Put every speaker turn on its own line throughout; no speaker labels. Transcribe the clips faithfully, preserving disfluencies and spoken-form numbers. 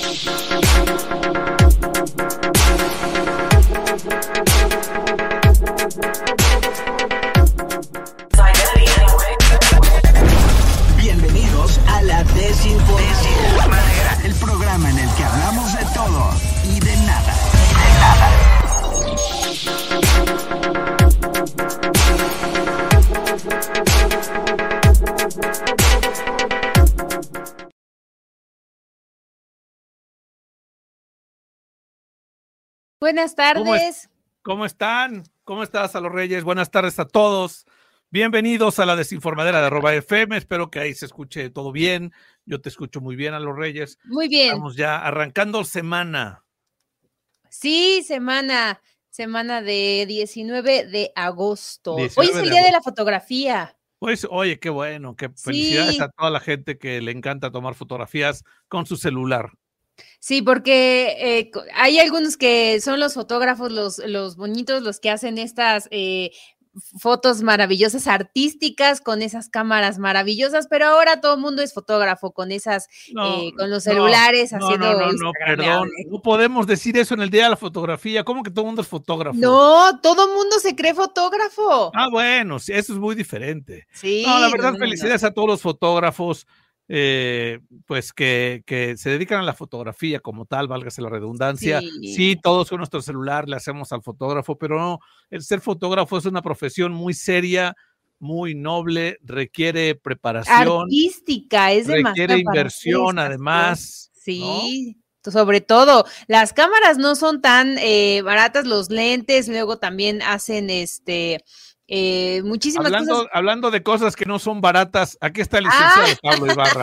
Bienvenidos a la Desinformadera, el programa en el que hablamos de todo y de nada. De nada.
Buenas tardes.
¿Cómo, es, ¿Cómo están? ¿Cómo estás, a los Reyes? Buenas tardes a todos. Bienvenidos a la Desinformadera de arroba F M. Espero que ahí se escuche todo bien. Yo te escucho muy bien, a los Reyes.
Muy bien.
Estamos ya arrancando semana.
Sí, semana. Semana de diecinueve de agosto.
diecinueve
Hoy es el
de
día de
agosto.
la fotografía.
Pues, oye, qué bueno. Qué
Sí.
felicidades a toda la gente que le encanta tomar fotografías con su celular.
Sí, porque eh, hay algunos que son los fotógrafos, los, los bonitos, los que hacen estas eh, fotos maravillosas, artísticas, con esas cámaras maravillosas, pero ahora todo el mundo es fotógrafo con esas,
No,
eh, con los
no,
celulares
no,
haciendo.
no, no, no,
instagrameable.
perdón. No podemos decir eso en el día de la fotografía. ¿Cómo que todo el mundo es fotógrafo?
No, todo el mundo se cree fotógrafo.
Ah, bueno, sí, eso es muy diferente.
Sí.
No, la verdad,
no, no,
felicidades
no.
a todos los fotógrafos, eh, pues que, que se dedican a la fotografía como tal, válgase la redundancia.
Sí.
Sí, todos con nuestro celular le hacemos al fotógrafo, pero no, el ser fotógrafo es una profesión muy seria, muy noble, requiere preparación,
Artística, es demasiado
requiere
para hacer
inversión,
estas
además.
cosas. Sí, ¿no? Sobre todo, las cámaras no son tan eh, baratas, los lentes, luego también hacen este eh, muchísimas
Hablando,
cosas.
hablando de cosas que no son baratas, aquí está el licenciado
Ah.
Pablo Ibarra.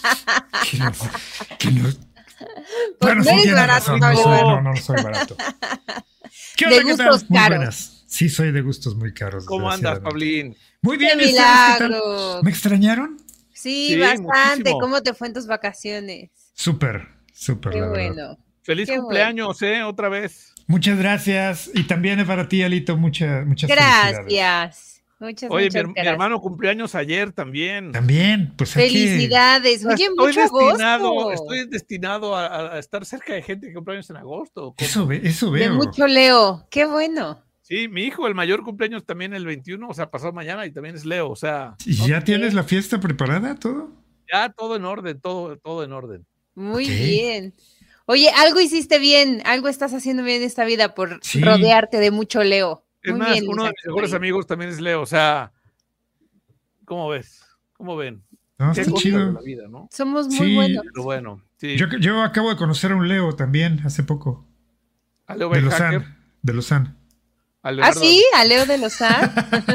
Que no, que no.
Pues
Bueno,
no
sí
eres
tienes
barato,
razón, no
Pablo.
soy, no, no soy barato. ¿Qué
De
onda, qué tal?
gustos
Muy
caros.
buenas. Sí, soy de gustos muy caros.
¿Cómo andas,
desgraciadamente.
Pablín?
Muy
¡Qué
bien, ¿y ustedes qué tal?
milagro!
¿Me extrañaron?
Sí,
Sí,
bastante.
muchísimo.
¿Cómo te fue en tus vacaciones?
Súper, súper,
Qué
la verdad.
bueno.
Feliz
Qué
cumpleaños, ¿eh? Otra vez.
Muchas gracias. Y también para ti, Alito, muchas, muchas felicidades.
Gracias. Muchas,
Oye, mi,
muchas
her- mi
gracias.
hermano cumpleaños ayer también.
También, pues hay que...
Felicidades. Oye,
estoy
mucho
destinado,
agosto.
estoy destinado a, a estar cerca de gente que cumpleaños en agosto. ¿Cómo?
Eso, ve- eso
De
veo.
mucho Leo. Qué bueno.
Sí, mi hijo, el mayor cumpleaños también el veintiuno, o sea, pasado mañana y también es Leo, o sea,
¿Y ya
Ok.
tienes la fiesta preparada, todo?
ya todo en orden, todo, todo en orden.
Muy
Ok.
bien. Oye, algo hiciste bien, algo estás haciendo bien en esta vida por
Sí.
rodearte de mucho Leo.
Es
Muy
más,
bien,
uno de
Isaac
mis mejores
Marín.
amigos también es Leo, o sea, ¿cómo ves? ¿Cómo ven?
No,
Qué
está
cosas de
chido.
la vida, ¿no?
Somos muy
Sí.
buenos.
Pero bueno, sí.
Yo, yo acabo de conocer a un Leo también hace poco.
A Leo
De
Belhacker,
Lausanne. De Lausanne.
a
¿Ah,
Leonardo.
sí? ¿A Leo de Lozán?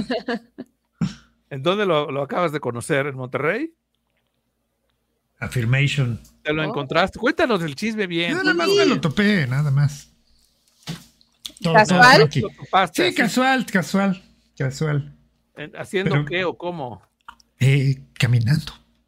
¿En dónde lo, lo acabas de conocer? ¿En Monterrey?
Affirmation.
¿Te lo
Oh.
encontraste? Cuéntanos del chisme bien.
No, no, no,
cuéntanos
me lo
bien.
topé, nada más. Todo,
¿Casual?
todo tranqui.
Lo topaste
Sí,
así,
casual, casual, casual.
en- ¿Haciendo
Pero-
qué o cómo?
Eh, caminando,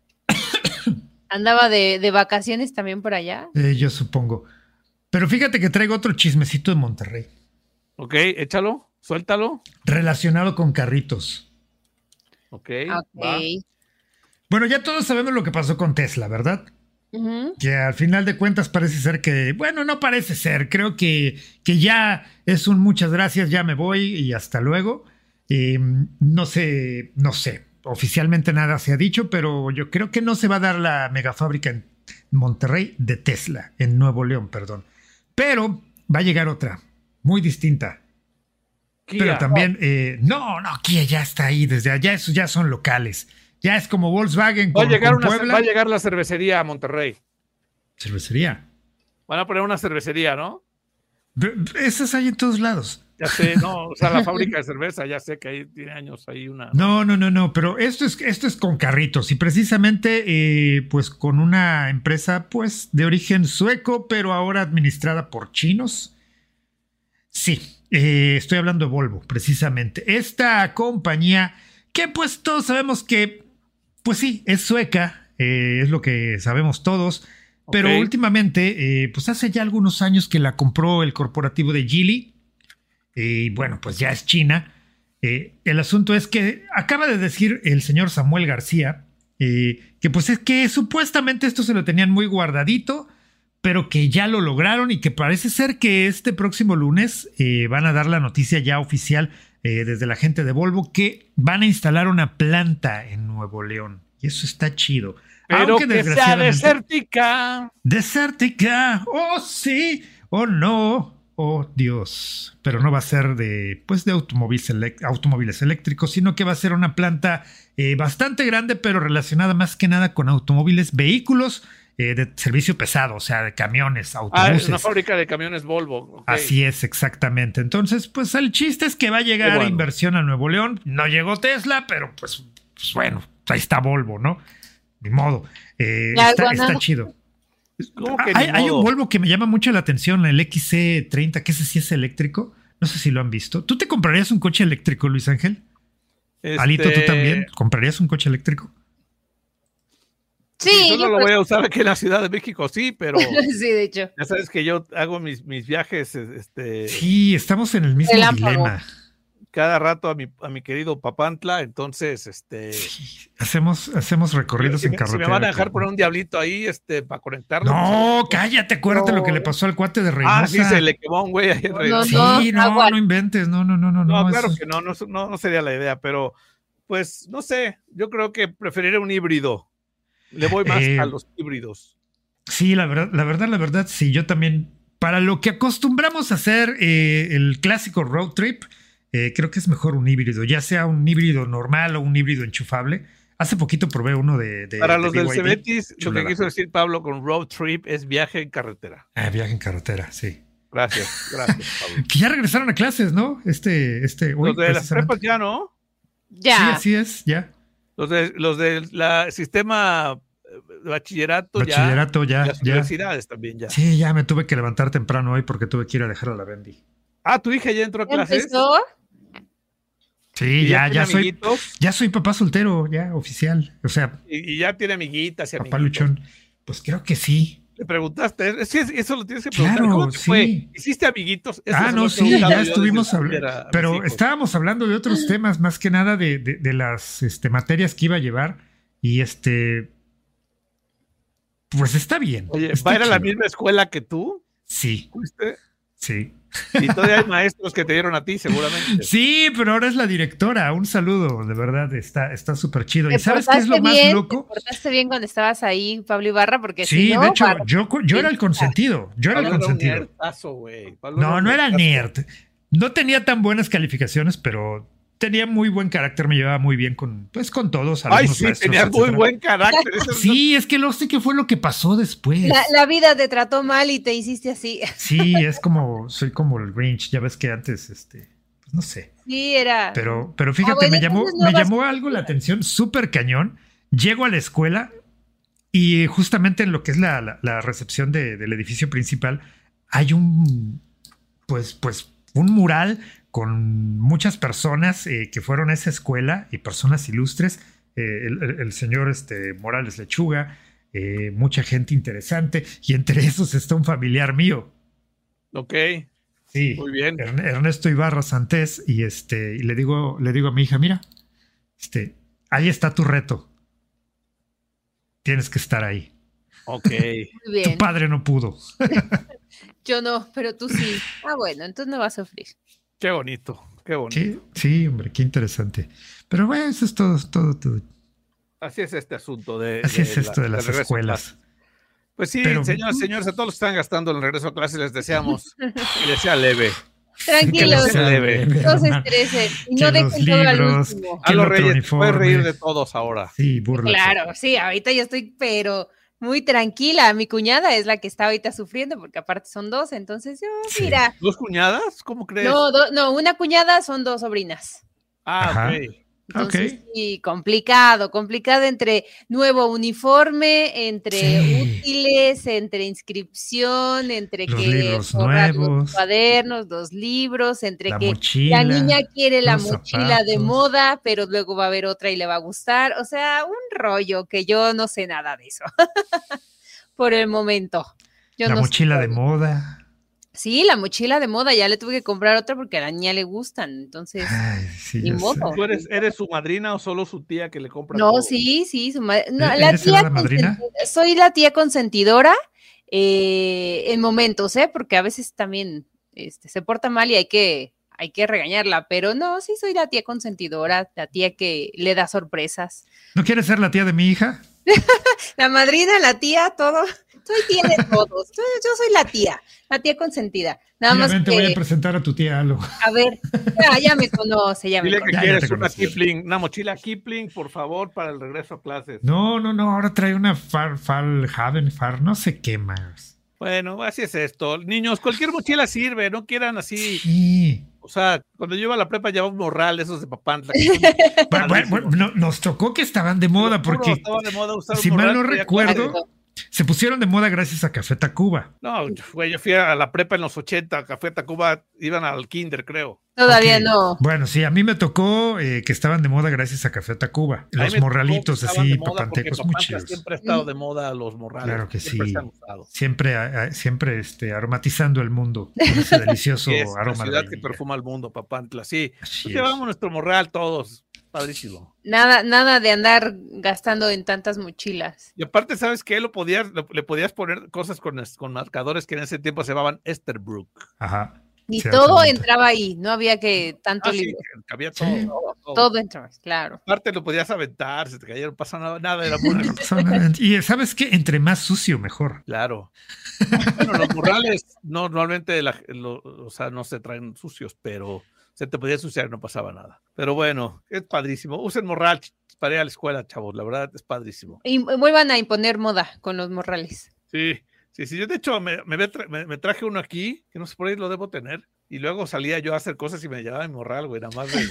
¿Andaba de, de vacaciones también por allá?
eh, yo supongo. Pero fíjate que traigo otro chismecito de Monterrey,
Ok, échalo, suéltalo.
relacionado con carritos.
Ok,
Ok.
va.
Bueno, ya todos sabemos lo que pasó con Tesla, ¿verdad?
Ujú.
Que al final de cuentas parece ser que, bueno, no parece ser, creo que, que ya es un muchas gracias, ya me voy y hasta luego. Eh, no sé, no sé, oficialmente nada se ha dicho, pero yo creo que no se va a dar la megafábrica en Monterrey de Tesla, en Nuevo León, perdón. Pero va a llegar otra, muy distinta.
Kia.
Pero también, eh, no, no, Kia ya está ahí desde allá, esos ya son locales. Ya es como Volkswagen
Va a,
con,
llegar
con
una,
Puebla.
va a llegar la cervecería a Monterrey.
Cervecería.
Van a poner una cervecería, ¿no?
B- b- Esas hay en todos lados.
Ya sé, no, o sea, la fábrica de cerveza, ya sé que ahí tiene años ahí una.
No, no, no, no, pero esto es, esto es con carritos y precisamente eh, pues con una empresa pues de origen sueco, pero ahora administrada por chinos. Sí, eh, estoy hablando de Volvo, precisamente. Esta compañía que pues todos sabemos que pues sí, es sueca, eh, es lo que sabemos todos, pero
Ok.
últimamente eh, pues hace ya algunos años que la compró el corporativo de Geely. Y bueno, pues ya es China. Eh, el asunto es que acaba de decir el señor Samuel García eh, que pues es que supuestamente esto se lo tenían muy guardadito, pero que ya lo lograron y que parece ser que este próximo lunes eh, van a dar la noticia ya oficial eh, desde la gente de Volvo que van a instalar una planta en Nuevo León. Y eso está chido.
Pero
Aunque
que sea desértica.
Desértica. Oh, sí. Oh, no. Oh, Dios. Pero no va a ser de, pues, de automóviles, elect- automóviles eléctricos, sino que va a ser una planta eh, bastante grande, pero relacionada más que nada con automóviles, vehículos eh, de servicio pesado, o sea, de camiones,
Ah,
autobuses.
es una fábrica de camiones Volvo. Okay.
Así es, exactamente. Entonces, pues el chiste es que va a llegar
bueno.
inversión a Nuevo León. No llegó Tesla, pero pues, pues bueno, ahí está Volvo, ¿no? Ni modo. Eh, está, está chido.
¿Cómo que
hay,
ni
hay
modo?
un Volvo que me llama mucho la atención, el X C treinta, que ese sí es eléctrico. No sé si lo han visto. ¿Tú te comprarías un coche eléctrico, Luis Ángel?
Este...
Alito, ¿tú también comprarías un coche eléctrico?
Sí,
Sí, yo
yo
no lo
creo-
voy a usar aquí en la Ciudad de México, sí, pero
sí, de hecho.
ya sabes que yo hago mis, mis viajes este,
Sí, estamos en el mismo
Relámpago.
dilema.
cada rato a mi, a mi querido Papantla, entonces, este...
Sí, hacemos, hacemos recorridos
si,
en
me,
carretera.
si me van a dejar
que-
poner un diablito ahí este, para conectarlo.
No, cállate, acuérdate
No.
lo que le pasó al cuate de Reynosa.
Ah, sí, se le quemó a un güey ahí en
No,
Reynosa.
Sí, no,
agua.
no inventes, no, no, no, no.
No,
no,
claro
eso-
que no, no, no, no sería la idea, pero pues no sé, yo creo que preferiré un híbrido. Le voy más
Eh,
a los híbridos.
Sí, la verdad, la verdad, la verdad, sí, yo también. Para lo que acostumbramos a hacer eh, el clásico road trip, eh, creo que es mejor un híbrido, ya sea un híbrido normal o un híbrido enchufable. Hace poquito probé uno de. de
Para
de
los del
B Y D.
Cebetis, lo que
Chulada.
quiso decir Pablo con road trip es viaje en carretera.
Ah, viaje en carretera, sí.
Gracias, gracias, Pablo.
Que ya regresaron a clases, ¿no? Este, este. hoy,
Los de las
precisamente.
prepas ya, ¿no?
Sí,
Ya.
así es, ya.
Los de los del la sistema de bachillerato,
Bachillerato,
ya.
ya,
Las
ya.
universidades también ya.
Sí, ya me tuve que levantar temprano hoy porque tuve que ir a dejar a la Bendy.
Ah, tu hija ya entró a
¿Ya
clases.
empezó?
Sí,
¿Y
ya,
tiene
ya soy,
amiguitos?
ya soy papá soltero, ya, oficial. O sea,
Y, y ya tiene amiguitas y
papá
amiguitos.
luchón. Pues creo que sí.
¿Le preguntaste? Sí, eso lo tienes que preguntar.
Claro,
¿Cómo te
sí.
fue? ¿Hiciste amiguitos? Eso
Ah,
se lo
no,
he
sí,
preguntado
ya
yo
estuvimos
desde que
hablando.
era a mis
Pero
hijos.
estábamos hablando de otros temas, más que nada de, de, de las este, materias que iba a llevar. Y este. Pues está bien.
Oye,
está
¿va a ir a la
chido.
misma escuela que tú?
Sí,
¿Fuiste?
sí.
Y todavía hay maestros que te dieron a ti, seguramente.
Sí, pero ahora es la directora. Un saludo, de verdad, está está súper chido. ¿Y
¿Te
sabes qué es lo
portaste
más
bien?
loco?
¿Te portaste bien cuando estabas ahí, Pablo Ibarra? Porque
Sí,
si no,
de hecho,
para-
yo, yo era el consentido. Yo era el
Pablo
consentido.
un nerdazo, güey. Pablo
No,
un
no era
nerdazo.
nerd. No tenía tan buenas calificaciones, pero tenía muy buen carácter. Me llevaba muy bien con, pues, con todos.
Ay,
alumnos,
sí,
maestros,
tenía muy
etcétera.
buen carácter. Eso es-
Sí, es que no sé qué fue lo que pasó después.
la, la vida te trató mal y te hiciste así.
Sí, es como, soy como el Grinch. Ya ves que antes, este, pues no sé.
Sí, era.
Pero, pero fíjate,
Ah, bueno,
me llamó,
entonces no
me
vas-
llamó algo la atención, súper cañón. Llego a la escuela y justamente en lo que es la, la- la recepción de- del edificio principal hay un, pues, pues, un mural con muchas personas eh, que fueron a esa escuela y personas ilustres. Eh, el, el- el señor este, Morales Lechuga, eh, mucha gente interesante y entre esos está un familiar mío.
Ok,
Sí,
muy bien.
Ern- Ernesto Ibarra Santés, y este, y le digo, le digo a mi hija, mira, este, ahí está tu reto. Tienes que estar ahí.
Ok.
Muy
Tu
bien.
padre no pudo.
Yo no, pero tú sí. Ah, bueno, entonces no vas a sufrir.
Qué bonito, qué bonito.
Sí, sí, hombre, qué interesante. Pero bueno, eso es todo, todo, todo.
Así es este asunto de.
Así es esto de
la-
las
del regreso a
escuelas.
clases. Pues sí,
Pero-
señoras, señores, a todos los que están gastando en el regreso a clases les deseamos que les sea leve.
Tranquilos,
Que sea leve.
no se estresen y no
Que los
dejen todo al
libros,
último.
A
el
los
otro
Reyes, te puedes
uniforme.
reír de todos ahora.
Sí, burla.
Claro, sí, ahorita yo estoy, pero muy tranquila. Mi cuñada es la que está ahorita sufriendo, porque aparte son dos, entonces yo,
Sí.
mira,
¿Dos cuñadas? ¿Cómo crees?
no, do- no, una cuñada son dos sobrinas.
Ah,
Ajá.
ok.
Entonces,
Ok.
sí, complicado, complicado entre nuevo uniforme, entre
Sí.
útiles, entre inscripción, entre
Los
que
libros
forrar los
nuevos.
cuadernos, los libros, entre
La
que
mochila.
la niña quiere la
los
mochila de
zapatos.
moda, pero luego va a haber otra y le va a gustar. O sea, un rollo que yo no sé nada de eso. Por el momento. Yo
La
no sé
mochila de
todo.
moda.
Sí, la mochila de moda, ya le tuve que comprar otra porque a la niña le gustan. Entonces,
Ay, sí,
Ni
ya sé.
modo.
¿Tú eres, eres su madrina o solo su tía que le compra
no,
todo?
sí, sí, su ma- no,
¿E-
la
eres
tía
la madrina?
consenti- soy la tía consentidora eh, en momentos, ¿eh? Porque a veces también este, se porta mal y hay que, hay que regañarla, pero no, sí soy la tía consentidora, la tía que le da sorpresas.
¿No quieres ser la tía de mi hija?
La madrina, la tía, todo. Soy tía de todos. Yo, yo soy la tía, la tía consentida. Nada
Mira,
más
ven,
que,
te voy a presentar a tu tía Alo.
a ver, ya, ya me conoce, ya me
Dile que
conoce.
Ya, ya
quieres
te
una
conocí.
Kipling, una mochila Kipling, por favor, para el regreso a clases.
No, no, no, ahora trae una Far, Far, Haven, Far, no sé qué más.
Bueno, así es esto. Niños, cualquier mochila sirve, no quieran así.
Sí.
O sea, cuando yo iba a la prepa llevaba un morral, esos de Papantla.
Bueno, bueno, bueno, no, nos tocó que estaban de moda porque,
estaba de moda usar
si
un
mal
morral,
no
pero ya
recuerdo,
cuando-
se pusieron de moda gracias a Café Tacuba.
No, güey, yo fui a la prepa en los ochenta, Café Tacuba, iban al kinder, creo.
Todavía
Ok.
no.
Bueno, sí, a mí me tocó eh, que estaban de moda gracias a Café Tacuba.
A mí me
Los
tocó
morralitos
que estaban
así,
de moda porque
papantecos, muy
Papantla
chidos.
siempre ha estado de moda los morrales.
Claro que
siempre
sí.
se han usado.
Siempre, a- a- siempre este, aromatizando el mundo con ese delicioso
Sí, es la
aroma de
ciudad que
vainilla.
perfuma el mundo, Papantla, sí.
Así
Pues
es.
llevamos nuestro morral todos, padrísimo.
Nada, nada de andar gastando en tantas mochilas.
Y aparte, ¿sabes qué? Lo podías, lo- le podías poner cosas con, es- con marcadores que en ese tiempo se llamaban Esterbrook.
Ajá.
Y
Sí,
todo
absolutamente.
entraba ahí, no había que tanto
Ah, sí,
libro.
que cabía todo,
Sí.
todo, todo.
Todo entraba, claro.
Aparte lo podías aventar, se te cayeron, no pasa nada, nada, era muy
Son- Y sabes qué, entre más sucio, mejor.
claro. Bueno, los morrales no, normalmente la- lo- o sea, no se traen sucios, pero se te podía ensuciar y no pasaba nada. Pero bueno, es padrísimo. Usen morral ch- para ir a la escuela, chavos, la verdad es padrísimo.
Y vuelvan a imponer moda con los morrales.
Sí, sí, sí. Yo de hecho me, me, ve tra- me- me traje uno aquí, que no sé por ahí lo debo tener, y luego salía yo a hacer cosas y me llevaba mi morral, güey, nada más de-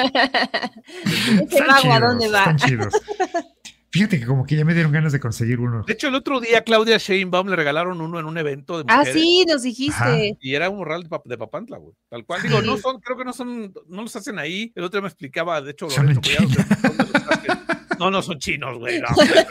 Ese
Están
mago, ¿a
chidos,
dónde va?
están chidos. Fíjate que como que ya me dieron ganas de conseguir uno.
De hecho, el otro día a Claudia Sheinbaum le regalaron uno en un evento de
Ah,
mujeres.
sí, nos dijiste.
Ajá.
Y era un morral de, Pap- de Papantla, güey. Tal cual. Digo, no son, creo que no son, no los hacen ahí. El otro día me explicaba, de hecho,
Son
Lorenzo
en
Collado,
China.
que- ¿dónde los hacen? No, no son chinos, güey. No.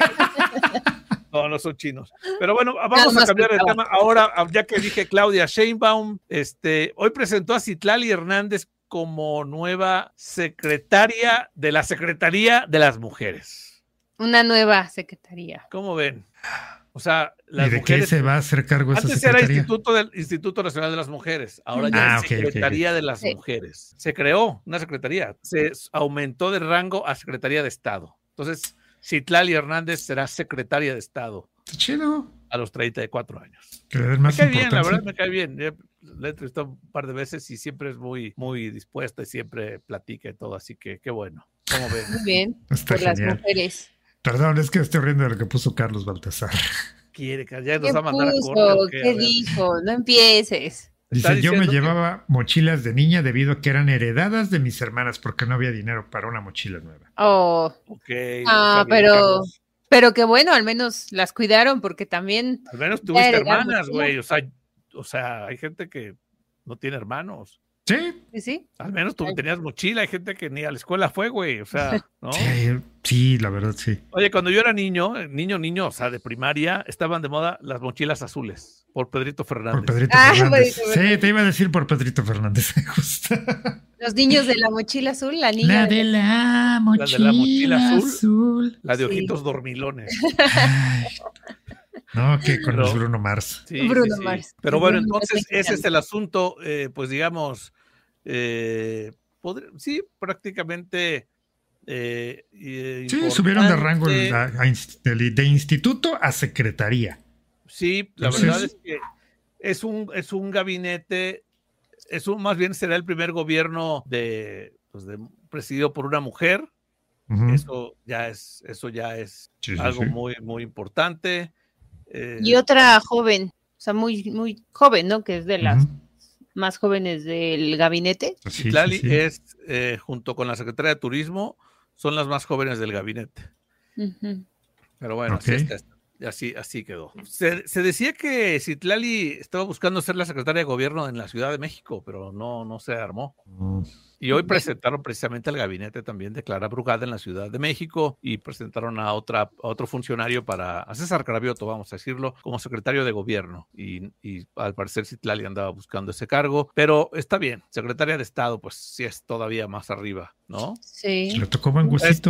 No, no son chinos. Pero bueno, vamos
Nada
a
más
cambiar de
faltaba.
tema. Ahora, ya que dije Claudia Sheinbaum, este, hoy presentó a Citlali Hernández como nueva secretaria de la Secretaría de las Mujeres.
Una nueva secretaría.
¿Cómo ven? O sea, las
¿Y de qué
mujeres.
se va a hacer cargo esa
Antes era
secretaría?
Instituto, del, Instituto Nacional de las Mujeres, ahora ya
Ah,
es
ok, ok, ok.
Secretaría de las
Sí.
Mujeres. Se creó una secretaría, se aumentó de rango a Secretaría de Estado. Entonces, Citlali Hernández será secretaria de Estado
Está chido.
a los treinta y cuatro años.
Que le den
Me
más
cae bien, la
importancia.
verdad me cae bien. Ya la he entrevistado un par de veces y siempre es muy, muy dispuesta y siempre platica y todo, así que qué bueno. ¿Cómo ven?
Muy bien.
Está
Por las
genial.
mujeres.
Perdón, es que estoy riendo de lo que puso Carlos Baltasar.
Quiere que ya
¿Qué
nos va a mandar a
puso?
corte. ¿o qué? A
¿Qué
ver.
dijo? No empieces.
Está
Dice, yo me
diciendo que-
llevaba mochilas de niña debido a que eran heredadas de mis hermanas porque no había dinero para una mochila nueva.
Oh,
Ok,
Ah,
está bien,
pero-
Carlos.
pero qué bueno, al menos las cuidaron porque también.
Al menos tuviste
heredar
hermanas,
mochila.
güey. O sea, o sea, hay gente que no tiene hermanos.
Sí,
Sí, sí.
Al menos tú
Ay.
tenías mochila. Hay gente que ni a la escuela fue, güey. O sea, ¿no?
sí, sí, la verdad sí.
Oye, cuando yo era niño, niño, niño, o sea, de primaria, estaban de moda las mochilas azules por Pedrito Fernández.
Por Pedrito
Ah,
Fernández.
Pedrito
Sí,
Fernández.
te iba a decir por Pedrito Fernández, me gusta.
Los niños de la mochila azul, la niña.
La de la mochila,
mochila azul.
azul.
La de
Sí.
ojitos dormilones.
Ay. No, que con
Pero-
los Bruno Mars.
Sí,
Bruno
sí, sí.
Mars.
Pero bueno,
Bruno Mars
entonces
me
ese es
encanta.
el asunto, eh, pues digamos, eh, podr- sí, prácticamente. eh, eh,
Sí, subieron de rango
importante.
a- a inst- de, de instituto a secretaría.
Sí, la
Entonces-
verdad es que es un, es un gabinete, es un, más bien será el primer gobierno de, pues de presidido por una mujer.
Ujú.
Eso ya es, eso ya es
Sí, sí,
algo
sí.
muy, muy importante. Eh,
Y otra joven, o sea, muy, muy joven, ¿no? Que es de las
Ujú.
más jóvenes del gabinete.
Sí, sí,
Citlali
sí.
es, eh, junto con la Secretaría de Turismo, son las más jóvenes del gabinete.
Ujú.
Pero bueno, así,
Ok.
está, y así, así quedó. Se, se decía que Citlali estaba buscando ser la secretaria de gobierno en la Ciudad de México, pero no, no se armó.
Mm.
Y hoy presentaron precisamente al gabinete también de Clara Brugada en la Ciudad de México y presentaron a, otra, a otro funcionario para, a César Cravioto, vamos a decirlo, como secretario de gobierno. Y, y al parecer Citlali andaba buscando ese cargo, pero está bien, secretaria de Estado, pues sí es todavía más arriba, ¿no?
Sí.
Le tocó buen gustito.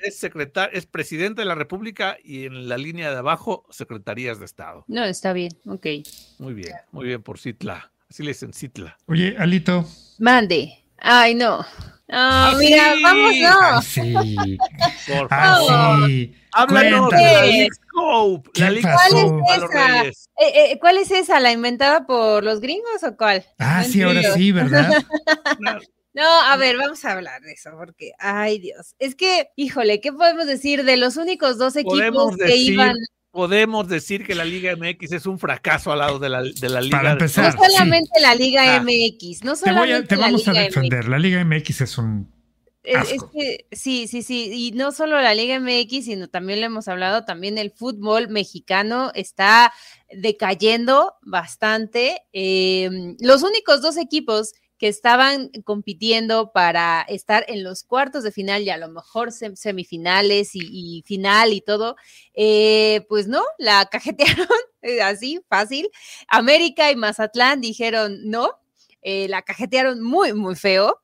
es secretar, es presidente de la República y en la línea de abajo, secretarías de Estado.
No, está bien, ok.
Muy bien, muy bien por Citla. Así le dicen Citla.
Oye, Alito.
Mande. Ay, no. Ah,
¡Ah,
mira,
sí!
vamos, no.
Ah, sí.
Por
Ah,
favor.
sí.
Háblanos de
Cuéntame.
la League Scope.
¿Qué
La League
pasó?
Scope
¿Cuál
a
es
los
esa?
Reyes.
Eh, eh, ¿Cuál es esa? ¿La inventada por los gringos o cuál?
Ah,
No
sí, ahora
entiendo.
sí, ¿verdad?
No, a ver, vamos a hablar de eso, porque, ay Dios, es que, híjole, ¿qué podemos decir de los únicos dos equipos
Podemos
que
decir,
iban?
podemos decir que la Liga M X es un fracaso al lado de la, de la Liga.
Para
de-
empezar.
No solamente la Liga
Ah.
M X, no
Te, voy
solamente
a, te
la
vamos a
Liga
defender. La Liga M X es un
Es, es
asco.
que sí, sí, sí, y no solo la Liga M X, sino también lo hemos hablado, también el fútbol mexicano está decayendo bastante. Eh, los únicos dos equipos que estaban compitiendo para estar en los cuartos de final y a lo mejor sem semifinales y, y final y todo, eh, pues no, la cajetearon así, fácil. América y Mazatlán dijeron no, eh, la cajetearon muy, muy feo.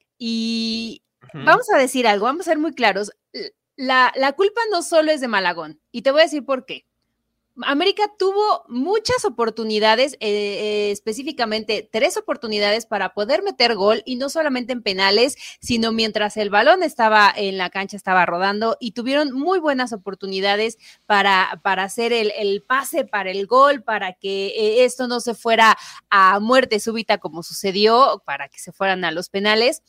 Y
Ujú.
vamos a decir algo, vamos a ser muy claros. La, la culpa no solo es de Malagón, y te voy a decir por qué. América tuvo muchas oportunidades, eh, eh, específicamente tres oportunidades para poder meter gol, y no solamente en penales, sino mientras el balón estaba en la cancha, estaba rodando, y tuvieron muy buenas oportunidades para, para hacer el, el pase para el gol, para que eh, esto no se fuera a muerte súbita como sucedió, para que se fueran a los penales.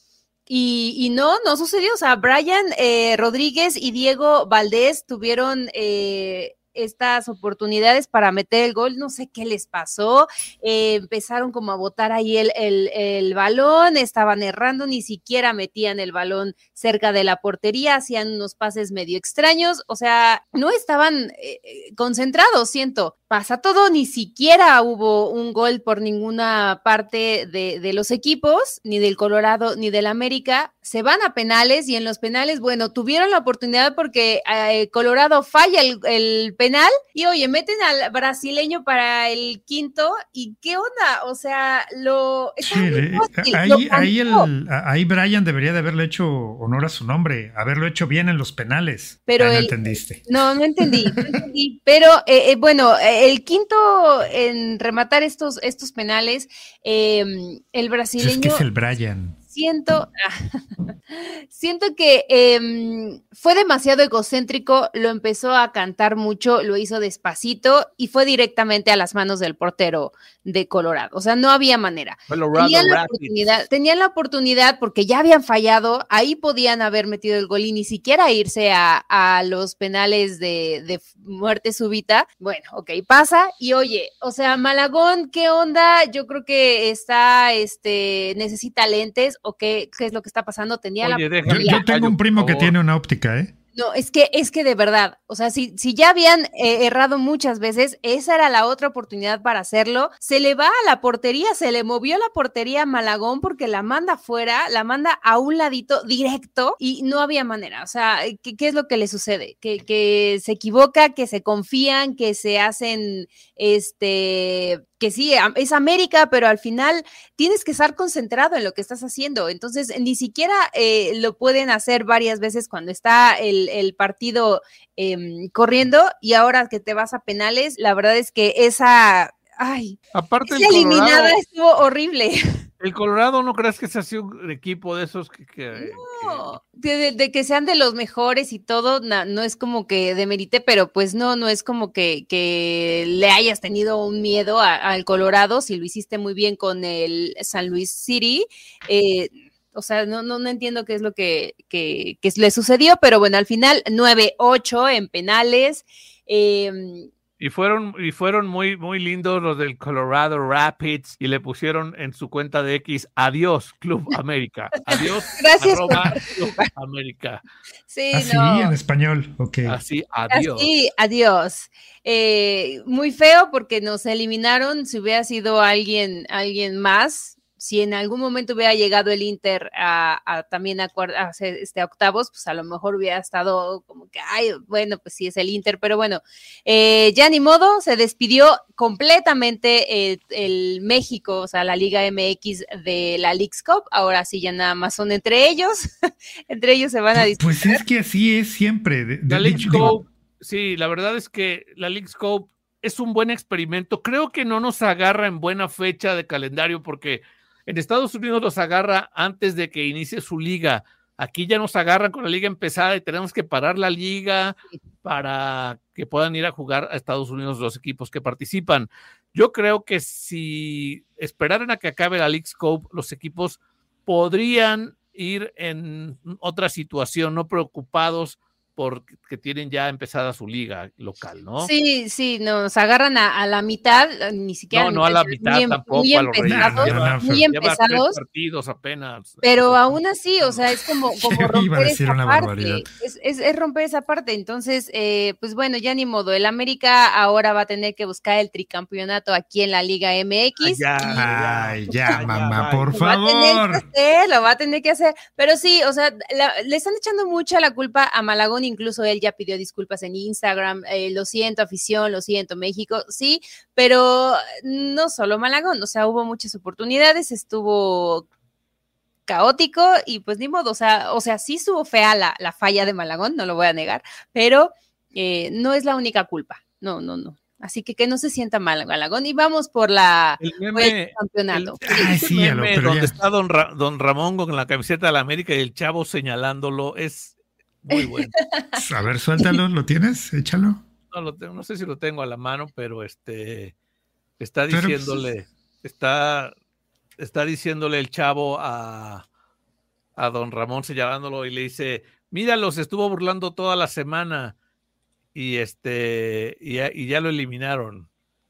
Y, y no, no sucedió. O sea, Brian eh, Rodríguez y Diego Valdés tuvieron eh, estas oportunidades para meter el gol, no sé qué les pasó, eh, empezaron como a botar ahí el, el, el balón, estaban errando, ni siquiera metían el balón cerca de la portería, hacían unos pases medio extraños, o sea, no estaban eh, concentrados, siento. Pasa todo, ni siquiera hubo un gol por ninguna parte de, de los equipos, ni del Colorado ni del América. Se van a penales y en los penales, bueno, tuvieron la oportunidad porque eh, Colorado falla el, el penal y oye, meten al brasileño para el quinto y ¿qué onda? O sea, lo...
Sí, fácil, ahí, lo ahí, el, ahí Brian debería de haberle hecho honor a su nombre, haberlo hecho bien en los penales.
Pero
ahí no
el,
entendiste.
No, no entendí, no entendí. Pero eh, eh, bueno, el quinto en rematar estos, estos penales, eh, el brasileño...
Es que es el Brian.
Siento, ah, siento que eh, fue demasiado egocéntrico, lo empezó a cantar mucho, lo hizo despacito y fue directamente a las manos del portero de Colorado. O sea, no había manera. Tenían la, oportunidad, tenían la oportunidad porque ya habían fallado, ahí podían haber metido el gol y ni siquiera irse a, a los penales de, de muerte súbita. Bueno, ok, pasa y oye, o sea, Malagón, ¿qué onda? Yo creo que está, este, necesita lentes. ¿O qué, qué es lo que está pasando? Tenía
Oye,
la
yo, yo tengo un primo que tiene una óptica, ¿eh?
No, es que, es que de verdad, o sea, si, si ya habían eh, errado muchas veces, esa era la otra oportunidad para hacerlo. Se le va a la portería, se le movió la portería a Malagón porque la manda afuera, la manda a un ladito directo y no había manera. O sea, ¿qué, qué es lo que le sucede? Que, que se equivoca, que se confían, que se hacen, este... que sí, es América, pero al final tienes que estar concentrado en lo que estás haciendo. Entonces, ni siquiera eh, lo pueden hacer varias veces cuando está el, el partido eh, corriendo y ahora que te vas a penales, la verdad es que esa... Ay,
aparte
esa eliminada
Colorado,
estuvo horrible.
El Colorado, ¿no crees que se hace un equipo de esos que... que
no, que... De, de que sean de los mejores y todo, no, no es como que demerite, pero pues no, no es como que, que le hayas tenido un miedo a, al Colorado, si lo hiciste muy bien con el San Luis City, eh, o sea, no, no, no entiendo qué es lo que, que, que le sucedió, pero bueno, al final nueve ocho en penales, eh,
Y fueron, y fueron muy, muy lindos los del Colorado Rapids y le pusieron en su cuenta de X, adiós, Club América. Adiós,
gracias
arroba
por...
Club América.
Sí,
así
no.
en español, ok.
Así, adiós.
Así, adiós. Eh, muy feo porque nos eliminaron. Si hubiera sido alguien, alguien más, si en algún momento hubiera llegado el Inter a, a también a, a hacer este, octavos, pues a lo mejor hubiera estado como que, ay, bueno, pues sí es el Inter, pero bueno, eh, ya ni modo, se despidió completamente el, el México, o sea, la Liga M X de la Leagues Cup, ahora sí ya nada más son entre ellos, entre ellos se van a disputar.
Pues es que así es siempre. De, de
la Leagues
digo,
Cup, sí, la verdad es que la Leagues Cup es un buen experimento, creo que no nos agarra en buena fecha de calendario porque en Estados Unidos los agarra antes de que inicie su liga. Aquí ya nos agarran con la liga empezada y tenemos que parar la liga para que puedan ir a jugar a Estados Unidos los equipos que participan. Yo creo que si esperaran a que acabe la Leagues Cup, los equipos podrían ir en otra situación, no preocupados porque tienen ya empezada su liga local, ¿no?
Sí, sí, nos agarran a, a la mitad, ni siquiera.
No, no a la mitad
muy,
tampoco,
muy
a los
empezados,
Reyes. No, no,
muy
Lleva
empezados,
tres partidos apenas.
pero aún así, o sea, es como, como
Iba a
romper
decir
esa
una
parte,
barbaridad.
es, es, es romper esa parte, entonces, eh, pues bueno, ya ni modo, el América ahora va a tener que buscar el tricampeonato aquí en la Liga M X.
Ya,
Ay, ya,
ya,
mamá,
ya,
por
Lo va a tener
favor.
que hacer, lo va a tener que hacer, pero sí, o sea, la, le están echando mucha la culpa a Malagón, incluso él ya pidió disculpas en Instagram, eh, lo siento afición, lo siento México, sí, pero no solo Malagón, o sea, hubo muchas oportunidades, estuvo caótico y pues ni modo, o sea, o sea, sí estuvo fea la, la falla de Malagón, no lo voy a negar, pero eh, no es la única culpa, no, no, no. Así que que no se sienta mal, Malagón. Y vamos por la
el meme,
por el campeonato.
El,
Ay,
ese
sí,
meme
a lo- pero
donde
ya.
está don, Ra, don Ramón con la camiseta de la América y el chavo señalándolo es muy bueno.
A ver, suéltalo, ¿lo tienes? Échalo.
No, lo tengo, no sé si lo tengo a la mano, pero este está
Pero,
diciéndole,
pues,
está, está diciéndole el chavo a, a don Ramón señalándolo y le dice, mira, los estuvo burlando toda la semana y este y ya, y ya lo eliminaron.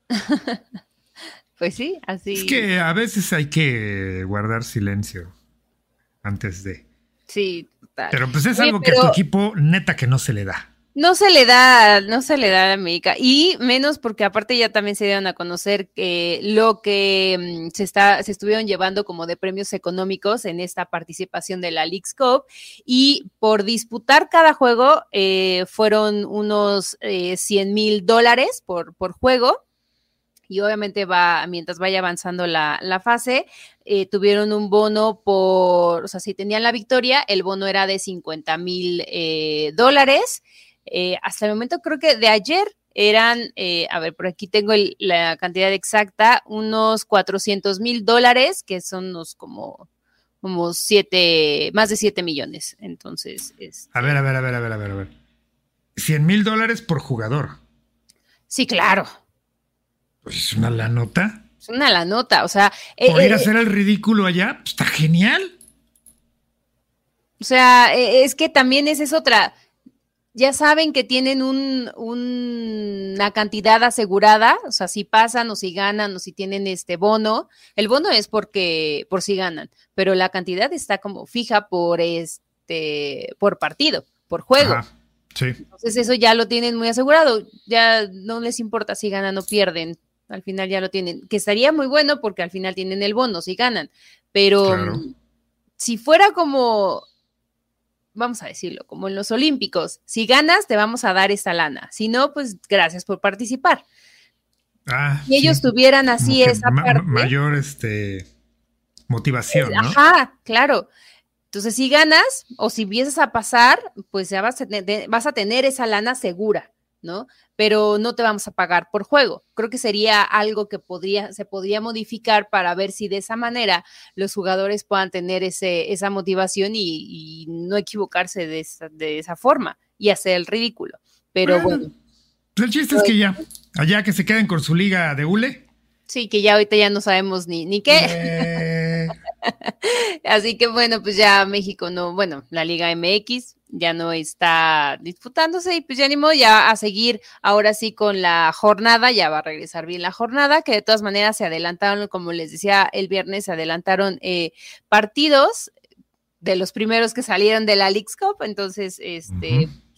Pues sí, así.
Es que a veces hay que guardar silencio antes de.
Sí, total.
Pero pues es
Oye,
algo que a
pero
tu equipo neta que no se le da.
no se le da, no se le da a la América. Y menos porque aparte ya también se dieron a conocer que lo que mm, se está, se estuvieron llevando como de premios económicos en esta participación de la Leagues Cup. Y por disputar cada juego, eh, fueron unos eh, cien mil dólares por, por juego. Y obviamente va, mientras vaya avanzando la, la fase, eh, tuvieron un bono por, o sea, si tenían la victoria, el bono era de cincuenta mil eh, dólares. Eh, hasta el momento creo que de ayer eran, eh, a ver, por aquí tengo el, la cantidad exacta, unos cuatrocientos mil dólares, que son unos como, como siete, más de siete millones. Entonces, este,
A ver, a ver, a ver, a ver, a ver, a ver. cien mil dólares por jugador.
sí, claro.
Pues es una la nota.
Es una la nota, o sea.
Por
eh,
ir a
eh,
hacer el ridículo allá, pues está genial.
O sea, eh, es que también esa es otra. Ya saben que tienen un, un, una cantidad asegurada, o sea, si pasan o si ganan o si tienen este bono. El bono es porque por si ganan, pero la cantidad está como fija por este por partido, por juego.
Ajá, sí.
Entonces eso ya lo tienen muy asegurado. Ya no les importa si ganan o pierden. Al final ya lo tienen, que estaría muy bueno porque al final tienen el bono si ganan, pero
Claro.
um, si fuera como, vamos a decirlo, como en los Olímpicos, si ganas te vamos a dar esta lana, si no, pues gracias por participar.
Ah,
Si ellos
sí.
tuvieran así
Como que
esa
ma-
parte,
mayor este, motivación, ¿no?
ajá, claro. Entonces si ganas o si empiezas a pasar, pues ya vas a, tener, vas a tener esa lana segura, ¿no? Pero no te vamos a pagar por juego. Creo que sería algo que podría, se podría modificar para ver si de esa manera los jugadores puedan tener ese, esa motivación y, y no equivocarse de esa, de esa forma y hacer el ridículo. Pero
Bueno,
bueno,
El chiste es que ya, allá que se queden con su liga de hule.
sí, que ya ahorita ya no sabemos ni, ni qué.
Eh,
Así que bueno, pues ya México no, bueno, la Liga M X ya no está disputándose y pues ya ni modo, ya a seguir ahora sí con la jornada, ya va a regresar bien la jornada, que de todas maneras se adelantaron, como les decía el viernes, se adelantaron eh, partidos de los primeros que salieron de la Leagues Cup, entonces este...
uh-huh.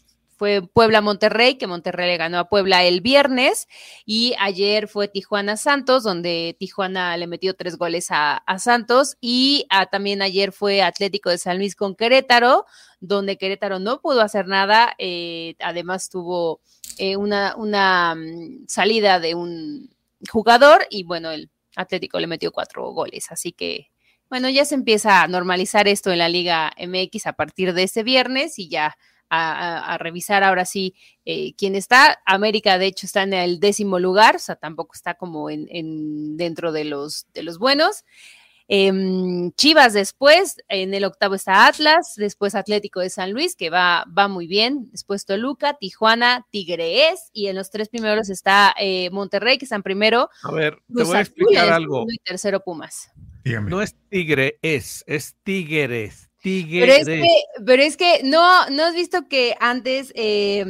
fue Puebla-Monterrey, que Monterrey le ganó a Puebla el viernes, y ayer fue Tijuana-Santos, donde Tijuana le metió tres goles a, a Santos, y a, también ayer fue Atlético de San Luis con Querétaro, donde Querétaro no pudo hacer nada, eh, además tuvo eh, una, una um, salida de un jugador, y bueno, el Atlético le metió cuatro goles, así que bueno, ya se empieza a normalizar esto en la Liga M X a partir de este viernes y ya a, a, a revisar ahora sí eh, quién está. América, de hecho, está en el décimo lugar, o sea, tampoco está como en, en dentro de los, de los buenos. Eh, Chivas después, en el octavo está Atlas, después Atlético de San Luis, que va, va muy bien, después Toluca, Tijuana, Tigres, y en los tres primeros está eh, Monterrey, que está en primero.
A ver,
Cruz
te voy a
Azul,
explicar
en
algo.
Y tercero Pumas.
Dígame.
No es tigre, es, es tigres, tigres.
Pero es que, pero es que no, ¿no has visto que antes eh,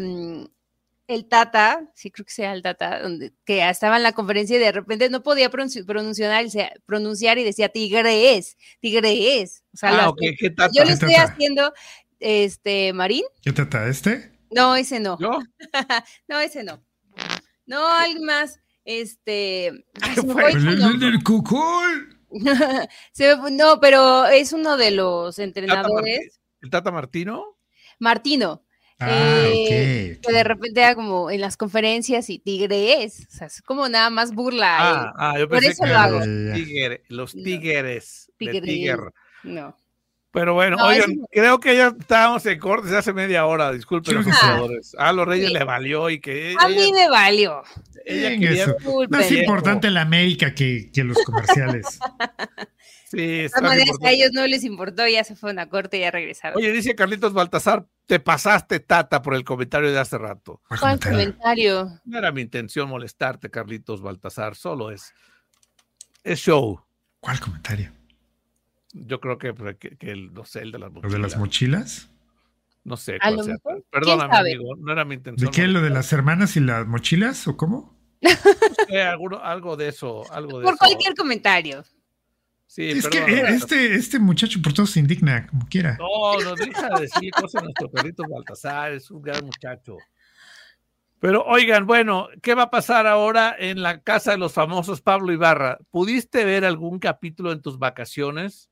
el Tata, sí creo que sea el Tata, donde, que estaba en la conferencia y de repente no podía pronunci- pronunciar, pronunciar y decía tigres, tigres. O sea,
Ah,
las-
ok, ¿qué Tata?
yo lo
¿Qué
estoy
Tata?
haciendo, este, Marín.
¿Qué trata este?
No, ese no.
¿Yo?
No, ese no. No, alguien más. Este. Ay, se me
fue?
fue
Pues
su
el
nombre.
del cucol.
Se me- no, pero es uno de los
¿Tata Marti-
entrenadores.
¿El Tata Martino?
Martino.
Ah,
eh,
ok,
Que de
ok.
repente era como en las conferencias y tigres. O sea, es como nada más burla.
Ah,
eh.
ah, yo
Por
pensé
eso
que
lo
eran
hago.
los
Ya, ya, ya.
tigres, los
No,
tigres de
tigres.
Tiger.
No.
Pero bueno,
No,
oigan,
ese-
creo que ya estábamos en cortes hace media hora, disculpen
Creo
los
que sí.
jugadores. A los Reyes
Sí.
le valió y que
A
ella,
mí me valió.
ella
Bien,
quería...
eso. Más
Disculpen.
importante la América que, que los comerciales.
Sí,
De
está
todas maneras, a
importante.
ellos no les importó, ya se fueron a corte y ya regresaron.
Oye, dice Carlitos Baltasar, te pasaste, Tata, por el comentario de hace rato.
¿Cuál
¿Cuál
comentario?
comentario?
No era mi intención molestarte, Carlitos Baltasar, solo es, es show.
¿Cuál comentario?
Yo creo que, que, que el, no sé, el de las
¿Lo
mochilas.
de las mochilas?
No sé
A
cuál
lo
sea.
mejor.
Perdóname,
¿Quién sabe?
amigo, no era mi intención.
¿De qué? ¿Lo de
molestar.
las hermanas y las mochilas o cómo?
Eh, alguno- algo de eso, algo de
Por
eso.
cualquier comentario.
Sí,
Es que
perdóname.
eh, este, este muchacho por todo se indigna, como quiera.
No, no deja de decir cosas a nuestro Carlitos Baltasar, es un gran muchacho. Pero oigan, bueno, ¿qué va a pasar ahora en la casa de los famosos, Pablo Ibarra? ¿Pudiste ver algún capítulo en tus vacaciones?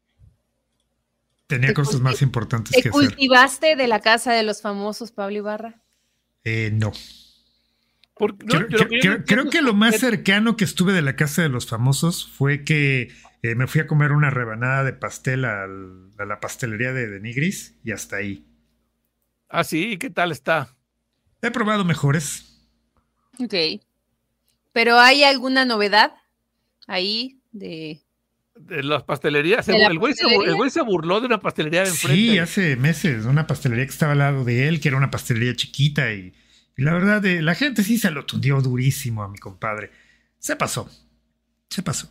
Tenía
¿Te
cosas
culti-
más importantes
¿Te
que hacer.
cultivaste de la casa de los famosos, Pablo Ibarra?
Eh, no.
Porque, no,
Creo,
yo lo
creo-
que yo
creo-
no
creo
entiendo
que
es
lo
por
más
qué-
cercano que estuve de la casa de los famosos fue que eh, me fui a comer una rebanada de pastel al- a la pastelería de, de Nigris y hasta ahí.
Ah, sí, ¿qué tal está?
He probado mejores.
Ok. ¿Pero hay alguna novedad ahí de...
De las pastelerías.
¿De la
el, güey se,
pastelería?
el güey se burló de una pastelería de enfrente.
Sí, hace meses, una pastelería que estaba al lado de él, que era una pastelería chiquita y, y la verdad, eh, la gente sí se lo tundió durísimo a mi compadre. Se pasó, se pasó.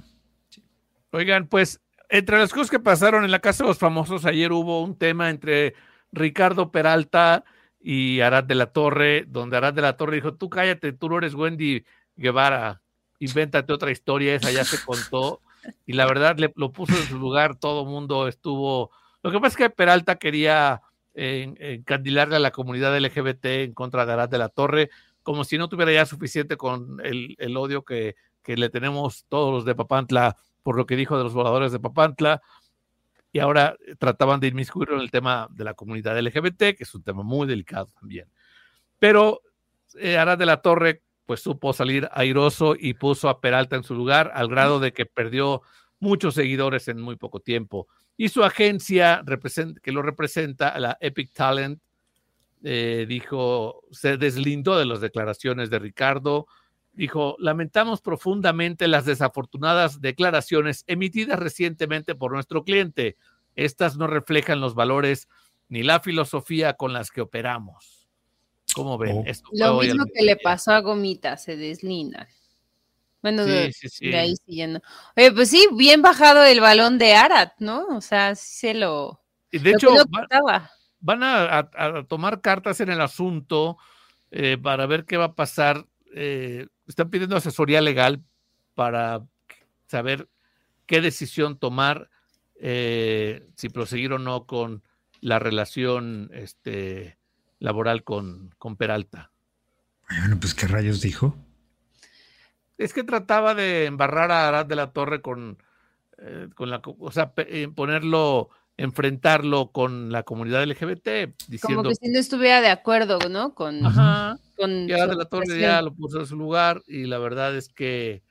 Oigan, pues, entre las cosas que pasaron en la Casa de los Famosos, ayer hubo un tema entre Ricardo Peralta y Arad de la Torre, donde Arad de la Torre dijo, tú cállate, tú no eres Wendy Guevara, invéntate otra historia, esa ya se contó, y la verdad le, lo puso en su lugar, todo el mundo estuvo... Lo que pasa es que Peralta quería eh, encandilarle a la comunidad L G B T en contra de Arad de la Torre, como si no tuviera ya suficiente con el, el odio que, que le tenemos todos los de Papantla por lo que dijo de los voladores de Papantla, y ahora trataban de inmiscuirlo en el tema de la comunidad L G B T, que es un tema muy delicado también. Pero eh, Arad de la Torre pues supo salir airoso y puso a Peralta en su lugar, al grado de que perdió muchos seguidores en muy poco tiempo. Y su agencia que lo representa, la Epic Talent, eh, dijo, se deslindó de las declaraciones de Ricardo. Dijo, lamentamos profundamente las desafortunadas declaraciones emitidas recientemente por nuestro cliente. Estas no reflejan los valores ni la filosofía con las que operamos. ¿Cómo ven?
Oh.
Esto
Lo
fue hoy
mismo
al
que le
mediodía.
pasó a Gomita, se deslinda. Bueno,
Sí,
de,
sí, sí.
de ahí siguiendo. Oye, pues sí, bien bajado el balón de Arad, ¿no? O sea, sí se lo...
Y de
lo
hecho,
que no
va-
costaba.
van a, a- a tomar cartas en el asunto eh, para ver qué va a pasar. Eh, están pidiendo asesoría legal para saber qué decisión tomar, eh, si proseguir o no con la relación este, laboral con, con Peralta.
Bueno, pues ¿qué rayos dijo?
Es que trataba de embarrar a Arad de la Torre con, eh, con la, o sea, pe- eh, ponerlo, enfrentarlo con la comunidad L G B T, diciendo...
Como que si no estuviera de acuerdo, ¿no? Con,
Ajá,
con
y Arad de la Torre ya lo puso en su lugar, y la verdad es que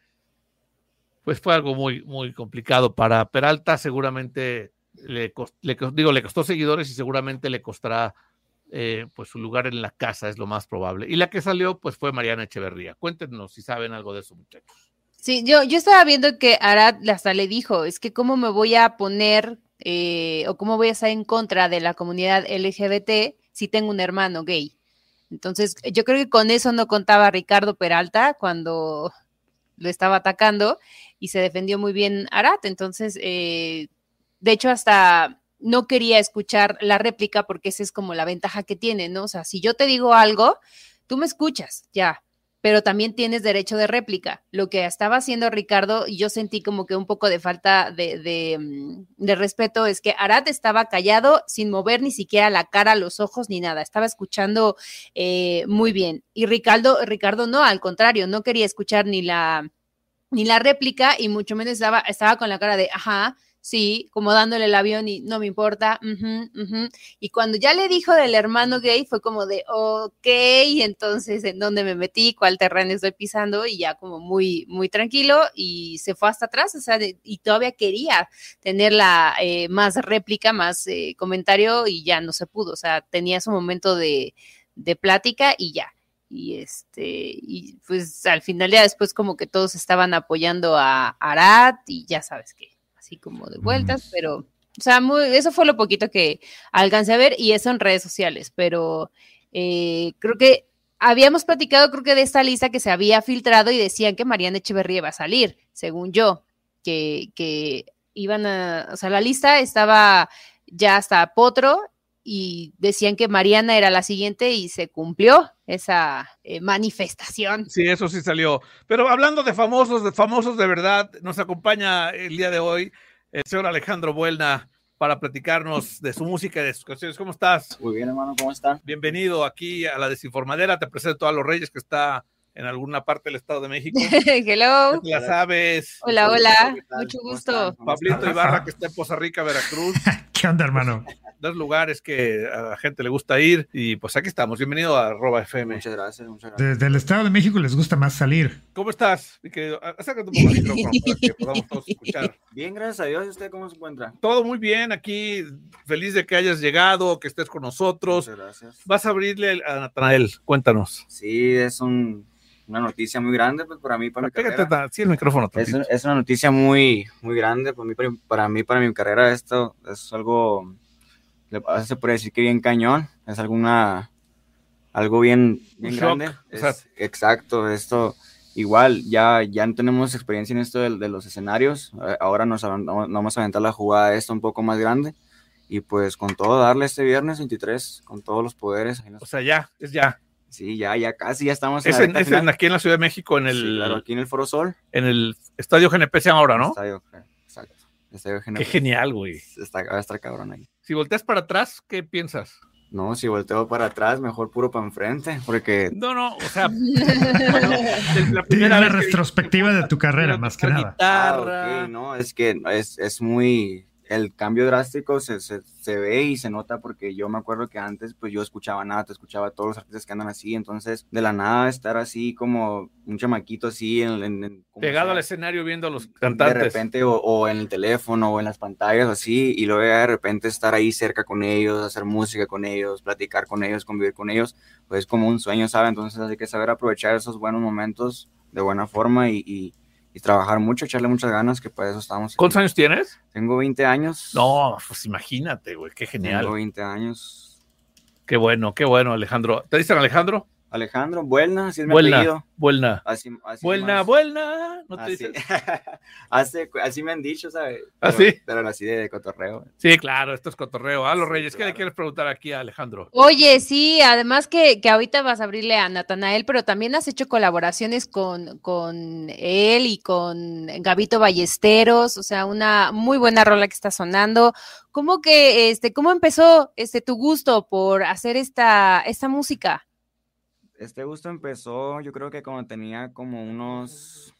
pues fue algo muy, muy complicado para Peralta. Seguramente le, cost, le digo, le costó seguidores y seguramente le costará eh, pues su lugar en la casa, es lo más probable. Y la que salió pues fue Mariana Echeverría. Cuéntenos si saben algo de eso, muchachos.
Sí, yo, yo estaba viendo que Arad hasta le dijo, es que cómo me voy a poner eh, o cómo voy a estar en contra de la comunidad L G B T si tengo un hermano gay. Entonces, yo creo que con eso no contaba Ricardo Peralta cuando lo estaba atacando y se defendió muy bien Arad. Entonces, eh, de hecho, hasta no quería escuchar la réplica porque esa es como la ventaja que tiene, ¿no? O sea, si yo te digo algo, tú me escuchas, ya, pero también tienes derecho de réplica. Lo que estaba haciendo Ricardo, y yo sentí como que un poco de falta de, de, de respeto, es que Arad estaba callado, sin mover ni siquiera la cara, los ojos, ni nada. Estaba escuchando eh, muy bien. Y Ricardo, Ricardo no, al contrario, no quería escuchar ni la, ni la réplica, y mucho menos estaba, estaba con la cara de, ajá, sí, como dándole el avión y no me importa. Uh-huh, uh-huh. Y cuando ya le dijo del hermano gay, fue como de, ok, entonces, ¿en dónde me metí? ¿Cuál terreno estoy pisando? Y ya como muy, muy tranquilo, y se fue hasta atrás, o sea, de, y todavía quería tener la eh, más réplica, más eh, comentario, y ya no se pudo, o sea, tenía su momento de, de plática y ya. Y este, y pues al final ya después como que todos estaban apoyando a Arad, y ya sabes que así como de vueltas, mm. pero, o sea, muy, eso fue lo poquito que alcancé a ver, y eso en redes sociales, pero eh, creo que habíamos platicado, creo que de esta lista que se había filtrado, y decían que Mariana Echeverría iba a salir, según yo, que, que iban a, o sea, la lista estaba ya hasta Potro, y decían que Mariana era la siguiente, y se cumplió esa eh, manifestación.
Sí, eso sí salió. Pero hablando de famosos, de famosos de verdad, nos acompaña el día de hoy el señor Alejandro Buelna para platicarnos de su música y de sus canciones. ¿Cómo estás?
Muy bien, hermano, ¿cómo están?
Bienvenido aquí a La Desinformadera. Te presento a Los Reyes, que está en alguna parte del Estado de México.
Hello.
Ya sabes.
Hola, hola. Mucho gusto.
Pablito Ibarra, que está en Poza Rica, Veracruz.
¿Qué onda, hermano?
Dos lugares que a la gente le gusta ir, y pues aquí estamos. Bienvenido a Arroba F M.
Muchas gracias, muchas gracias.
Desde el Estado de México les gusta más salir.
¿Cómo estás? Acércate un poco al micrófono para que podamos todos escuchar.
Bien, gracias a Dios. ¿Y usted cómo se encuentra?
Todo muy bien aquí, feliz de que hayas llegado, que estés con nosotros.
Muchas gracias.
Vas a abrirle a Natanael, cuéntanos.
Sí, es un, una noticia muy grande pues, para mí, para mi
Pégate,
carrera.
sí, el micrófono.
Es, es una noticia muy, muy grande para mí, para, para mí, para mi carrera. Esto es algo... se puede decir que bien cañón, es alguna algo bien, bien grande. Es, o sea, exacto, esto igual, ya, ya no tenemos experiencia en esto de, de los escenarios, ahora nos vamos a aventar la jugada esta un poco más grande, y pues con todo darle este viernes veintitrés, con todos los poderes.
O sea, ya, es ya.
Sí, ya, ya casi, ya estamos
en, en, es en aquí en la Ciudad de México, en el...
Sí, claro, aquí en el Foro Sol.
En el Estadio G N P se llama ahora, ¿no?
Estadio, exacto. Estadio G N P.
Qué genial, güey.
Está, va a estar cabrón ahí.
Si volteas para atrás, ¿qué piensas?
No, si volteo para atrás, mejor puro para enfrente, porque...
No, no, o sea...
la primera la retrospectiva de tu carrera, más que nada.
Ah, okay, no, es que es, es muy... El cambio drástico se, se, se ve y se nota, porque yo me acuerdo que antes pues yo escuchaba nada, te escuchaba a todos los artistas que andan así, entonces de la nada estar así como un chamaquito así en, en, en
pegado sea, al escenario viendo a los cantantes
de repente, o, o en el teléfono o en las pantallas así, y luego de repente estar ahí cerca con ellos, hacer música con ellos, platicar con ellos, convivir con ellos, pues es como un sueño, ¿sabes? Entonces hay que saber aprovechar esos buenos momentos de buena forma y, y y trabajar mucho, echarle muchas ganas, que para eso estamos aquí.
¿Cuántos años tienes?
Tengo veinte años.
No, pues imagínate, güey, qué genial.
Tengo veinte años.
Qué bueno, qué bueno, Alejandro. ¿Te dicen Alejandro?
Alejandro, Buelna, así es mi
Buelna,
apellido.
Buelna.
Así, así
Buelna,
más.
Buelna. ¿No te
Así,
dices?
así, así me han dicho, ¿sabes?
¿Ah,
Pero-
sí?
Pero así de, de cotorreo.
Sí, claro, esto es cotorreo. A los
Sí,
Reyes, ¿qué
claro.
le quieres preguntar aquí a Alejandro?
Oye, sí, además que, que ahorita vas a abrirle a Natanael, pero también has hecho colaboraciones con, con él y con Gabito Ballesteros, o sea, una muy buena rola que está sonando. ¿Cómo que, este, cómo empezó este tu gusto por hacer esta, esta música?
Este gusto empezó, yo creo que cuando tenía como unos,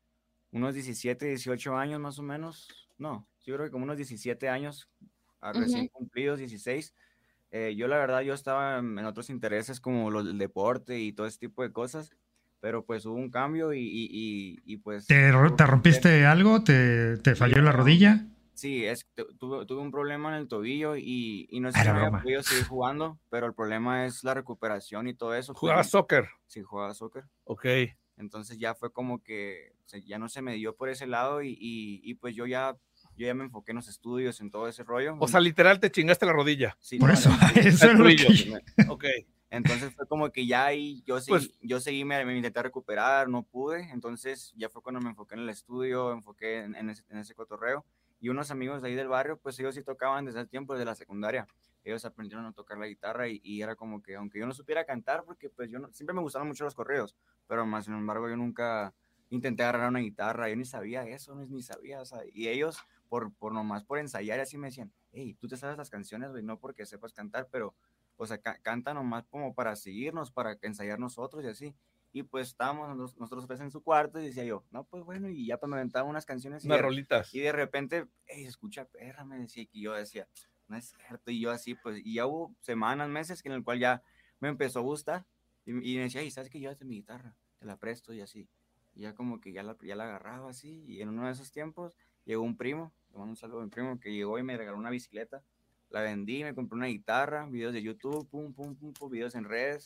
unos diecisiete, dieciocho años más o menos. No, yo creo que como unos diecisiete años, a recién
Ujú.
cumplidos, dieciséis. Eh, yo la verdad, yo estaba en en otros intereses como los del deporte y todo ese tipo de cosas, pero pues hubo un cambio y, y, y, y, pues...
¿Te, ro-
tuve
te
que-
rompiste algo? ¿Te, te falló la rodilla?
Sí, es, tu- tuve, tuve un problema en el tobillo y, y no es
Ah,
que
era
no haya
broma.
podido seguir jugando, pero el problema es la recuperación y todo eso. pues,
¿Jugabas soccer?
Sí, jugaba soccer.
Ok.
Entonces ya fue como que se- ya no se me dio por ese lado y, y, y pues yo ya, yo ya me enfoqué en los estudios, en todo ese rollo.
O sea, literal te chingaste la rodilla.
Sí,
Por
no,
eso,
la-
eso
El
es lo
tobillo.
que...
Ok.
Entonces fue como que ya ahí yo seguí,
Pues-
yo seguí me, me intenté recuperar, no pude. Entonces ya fue cuando me enfoqué en el estudio, enfoqué en, en ese, en ese cotorreo. Y unos amigos de ahí del barrio, pues ellos sí tocaban desde el tiempo, desde la secundaria. Ellos aprendieron a tocar la guitarra y, y era como que, aunque yo no supiera cantar, porque pues yo no, siempre me gustaron mucho los corridos, pero más sin embargo yo nunca intenté agarrar una guitarra, yo ni sabía eso, ni, ni sabía, o sea, y ellos, por, por nomás por ensayar, así me decían, hey, tú te sabes las canciones, güey, no porque sepas cantar, pero, o sea, ca canta nomás como para seguirnos, para ensayar nosotros y así. Y pues estábamos nos, nosotros tres en su cuarto y decía yo, no, pues bueno, y ya pues me aventaba unas canciones y
Unas
de,
rolitas.
y de repente, hey, escucha perra, me decía, y yo decía, no es cierto, y yo así, pues, y ya hubo semanas, meses en el cual ya me empezó a gustar, y, y me decía, hey, ¿sabes qué? Llévate mi guitarra, te la presto, y así, y ya como que ya la, ya la agarraba así, y en uno de esos tiempos llegó un primo, le mando un saludo a mi primo, que llegó y me regaló una bicicleta, la vendí, me compré una guitarra, videos de YouTube, pum, pum, pum, pum, videos en redes,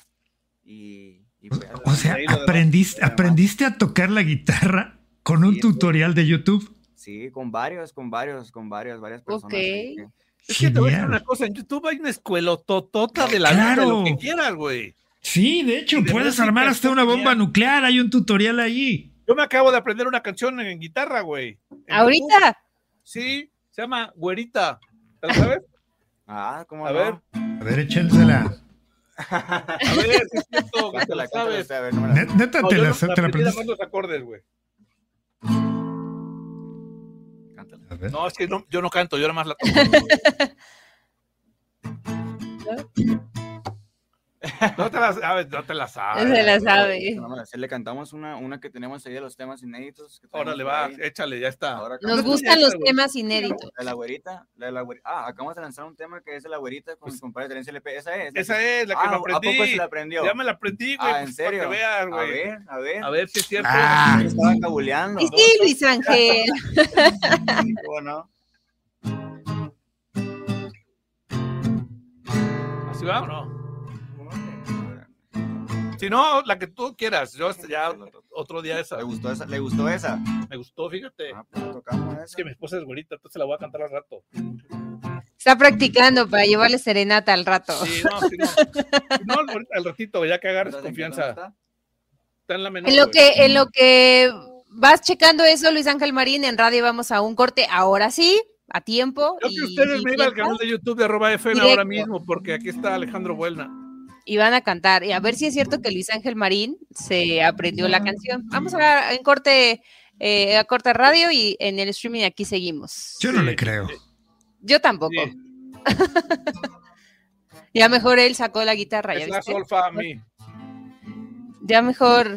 y, y pues,
O sea,
ahí lo demás,
aprendiste,
lo demás.
aprendiste a tocar la guitarra con un
Sí,
tutorial de YouTube.
Sí, con varios, con varios, con varias, varias personas.
Ok.
ahí que-
Es que te voy a decir
Genial.
una cosa, en YouTube hay una escuela totota de la vida de
Claro.
lo que quieras, güey.
Sí, de hecho,
Y de
puedes
música,
armar hasta
está
una bomba
genial.
nuclear. Hay un tutorial ahí.
Yo me acabo de aprender una canción en guitarra, güey. En YouTube.
¿Ahorita?
Sí, se llama Güerita. ¿Te la sabes?
Ah, ¿cómo
A
no?
ver.
A ver, échensela.
A ver, si es cierto que te la
Cántala, cántala
sabes.
usted, a ver, no me la-
Net- Neta,
No,
te
yo
la,
no,
te la
aprendí
aprendes.
nada más los acordes, güey.
cántala.
A ver.
No, es que no, yo no canto, yo nada más la toco. No te la sabes, no te la sabes.
Se la sabe.
No me la sé, le cantamos una, una que tenemos ahí de los temas inéditos. que tenemos
Órale,
por
va,
ahí.
échale, ya está.
Ahora
Nos
acabamos-
gustan los
güey.
temas inéditos.
La de la güerita, la de la güerita. Ah, acabamos de lanzar un tema que es de la güerita con
Pues-
mi compadre Terencio L P. Esa es. la
Esa
que-
es la que
Ah,
me
¿a poco
aprendí.
se la aprendió?
Ya me la aprendí, güey.
Ah,
pues,
¿en serio?
Para que veas,
A
güey.
ver, a ver.
A ver si es cierto.
Ah.
Me estaba cabuleando.
Sí, sí, Luis Ángel.
¿Cómo no?
¿Así va o no? Si no, la que tú quieras. Yo hasta ya otro día esa.
¿Le gustó esa? ¿Le gustó esa?
Me gustó, fíjate.
Ah, pues tocamos
Es
esa.
que mi esposa es güerita, entonces la voy a cantar al rato.
Está practicando para llevarle serenata al rato.
Sí, no, sí, no. No, ahorita, al ratito, ya que agarres
¿Estás en qué
confianza.
está?
Está en la menor.
En lo
güey.
que, en lo que vas checando eso, Luis Ángel Marín, en radio vamos a un corte, ahora sí, a tiempo.
Creo que
y-
ustedes
y
me iban al
fiesta,
canal de YouTube de arroba F M
Directo.
ahora mismo, porque aquí está Alejandro Buelna.
y van a cantar. Y a ver si es cierto que Luis Ángel Marín se aprendió la canción. Vamos a en corte, eh, a corte radio y en el streaming aquí seguimos.
Yo no
Sí.
le creo.
Yo tampoco.
Sí.
Ya mejor él sacó la guitarra, ¿ya
Es la
viste?
solfa a mí.
Ya mejor.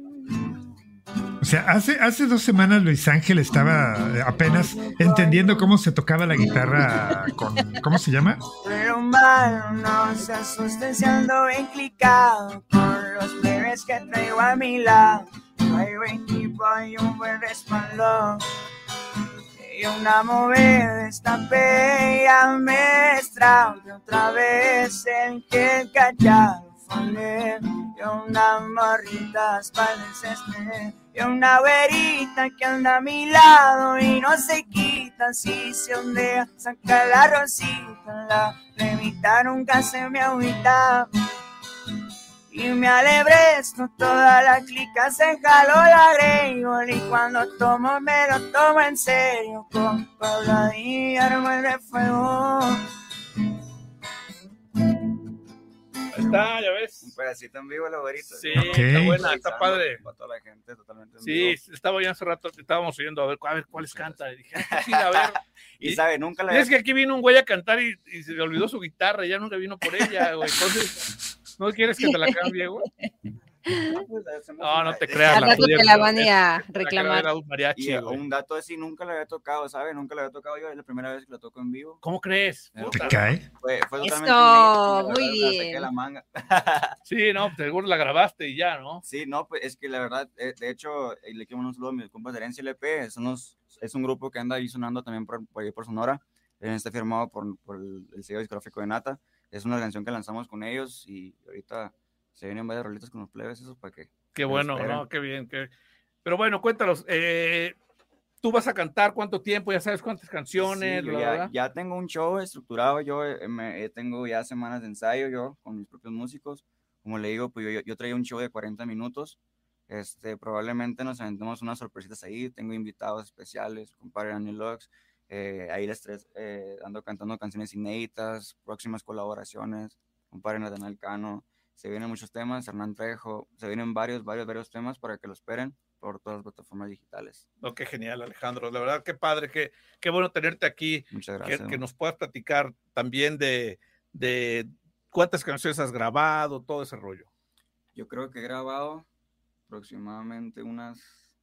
O sea, hace, hace dos semanas Luis Ángel estaba eh, apenas entendiendo cómo se tocaba la guitarra con... ¿Cómo se llama?
Pero malo, no se asusten si ando bien clicado con los plebes que traigo a mi lado. Traigo equipo y un buen respaldo. Y una movida esta bella maestra. Y otra vez el que callado fue. Y unas morritas para el césped. Y una güerita que anda a mi lado y no se quita si se ondea, saca la rosita, la levita nunca se me agüita. y me alebré, esto toda la clica se jaló la Greyhound y cuando tomo me lo tomo en serio, con Paula Díaz armo el de fuego.
Ahí está, ya ves.
Un pedacito en vivo, la güerita.
Sí,
Okay.
está buena, está padre.
Para toda la gente, totalmente en
Sí,
vivo.
estaba ya hace rato, estábamos oyendo a ver, a ver cuáles canta. Y dije, ah, sí, a ver.
Y,
Y-
sabe, nunca la
Y es que aquí vino un güey a cantar y, y se le olvidó su guitarra, y ya nunca vino por ella, güey. Entonces, ¿no quieres que te la cambie, güey? No, no te creas.
Al
la
rato
tuya,
te la
no,
van a ir a
es- la que
reclamar.
era un mariachi,
Y
güey.
un dato así nunca le había tocado, ¿sabes? Nunca le había tocado yo, es la primera vez que lo toco en vivo.
¿Cómo crees?
¿Te
Puta.
¿Te cae?
Fue, fue
Eso,
totalmente inédito, la
muy
verdad, me la saqué
bien.
de la manga.
Sí, no, seguro la grabaste y ya, ¿no?
Sí, no, pues es que la verdad, eh, de hecho, eh, le quiero mandar un saludo a mis compas de Herencia L P, son unos- es un grupo que anda ahí sonando también por, por ahí por Sonora, eh, está firmado por, por el, el sello discográfico de Nata, es una canción que lanzamos con ellos y ahorita se vienen varias rolitas con los plebes, esos para que...
Qué
que
bueno,
esperen.
¿no? Qué bien. Qué... Pero bueno, cuéntanos, eh, ¿tú vas a cantar cuánto tiempo? ¿Ya sabes cuántas canciones?
Sí, yo
bla,
ya,
bla, bla?
ya tengo un show estructurado, yo eh, me, eh, tengo ya semanas de ensayo yo con mis propios músicos, como le digo, pues yo, yo traía un show de cuarenta minutos, este, probablemente nos aventemos unas sorpresitas ahí, tengo invitados especiales, compadre Daniel Lux, eh, ahí les tres, eh, ando cantando canciones inéditas, próximas colaboraciones, compadre Nathaniel Cano, se vienen muchos temas, Hernán Trejo, se vienen varios, varios, varios temas para que lo esperen por todas las plataformas digitales.
No, qué genial, Alejandro. La verdad, qué padre, qué, qué bueno tenerte aquí.
Muchas
Que,
gracias.
que nos puedas platicar también de, de cuántas canciones has grabado, todo ese rollo.
Yo creo que he grabado aproximadamente unas,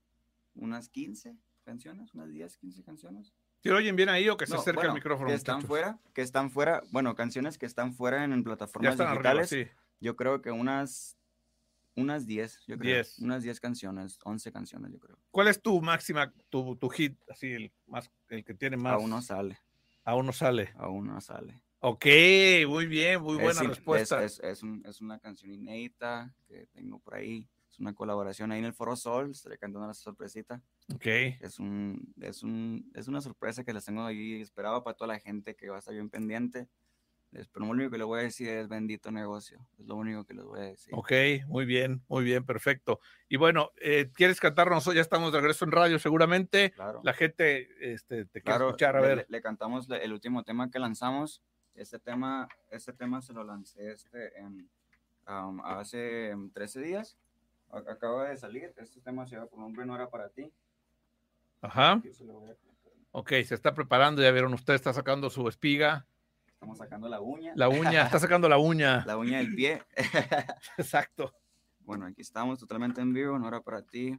unas quince canciones, unas diez, quince canciones.
¿Te oyen bien ahí o que se
No,
acerca
bueno,
el micrófono?
que están
muchachos?
fuera, que están fuera, bueno, canciones que están fuera en, en
Ya
plataformas
están arriba,
digitales.
sí.
Yo creo que unas, unas diez, yo creo.
diez.
Unas diez canciones, once canciones, yo creo.
¿Cuál es tu máxima, tu, tu hit, así, el, más, el que tiene más?
Aún no sale,
Aún no sale.
aún no sale.
Ok, muy bien, muy buena
es,
respuesta.
Es, es, es, un, es una canción inédita que tengo por ahí. Es una colaboración ahí en el Foro Sol. Estaré cantando una sorpresita.
Ok.
Es, un, es, un, es una sorpresa que les tengo ahí esperaba para toda la gente que va a estar bien pendiente. Pero lo único que les voy a decir es bendito negocio. Es lo único que les voy a decir.
Ok, muy bien, muy bien, perfecto. Y bueno, eh, ¿quieres cantarnos? Ya estamos de regreso en radio seguramente.
Claro.
La gente este, te quiere
Claro,
escuchar, a
le,
ver.
Le, le cantamos le, el último tema que lanzamos. Este tema, este tema se lo lancé este en, um, hace trece días. Acaba de salir. Este tema se llama Por nombre no era para ti.
Ajá.
Se lo voy a cantar.
Ok, se está preparando, ya vieron, usted está sacando su espiga.
Estamos sacando la uña.
La uña, está sacando la uña.
La uña del pie.
Exacto.
Bueno, aquí estamos totalmente en vivo, no era para ti.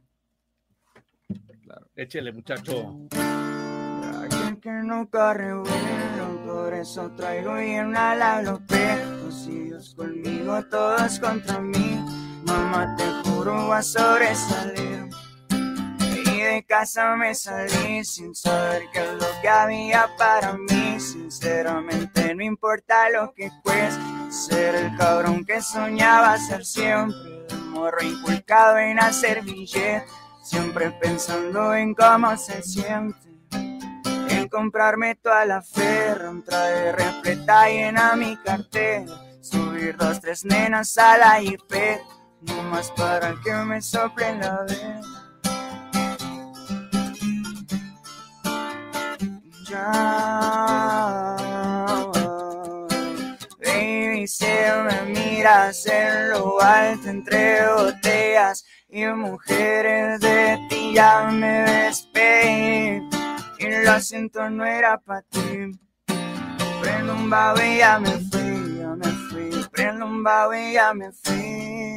Claro.
Échele, muchacho.
Aquel que no corre bueno, por eso traigo bien a la los hijos conmigo, todos contra mí. Mamá, te juro, va a sobresalir. Y de casa me salí sin saber qué es lo que había para mí. Sinceramente no importa lo que cueste ser el cabrón que soñaba ser siempre. El morro inculcado en hacer billete, siempre pensando en cómo se siente. En comprarme toda la ferra, traer repleta llena mi cartera, subir dos, tres nenas a la I P, nomás para que me soplen la vena. Ya, baby, se me miras en lo alto entre botellas y mujeres, de ti ya me despedí. Y lo siento, no era para ti. Prendo un vago y ya me fui, ya me fui. Prendo un vago y ya me fui.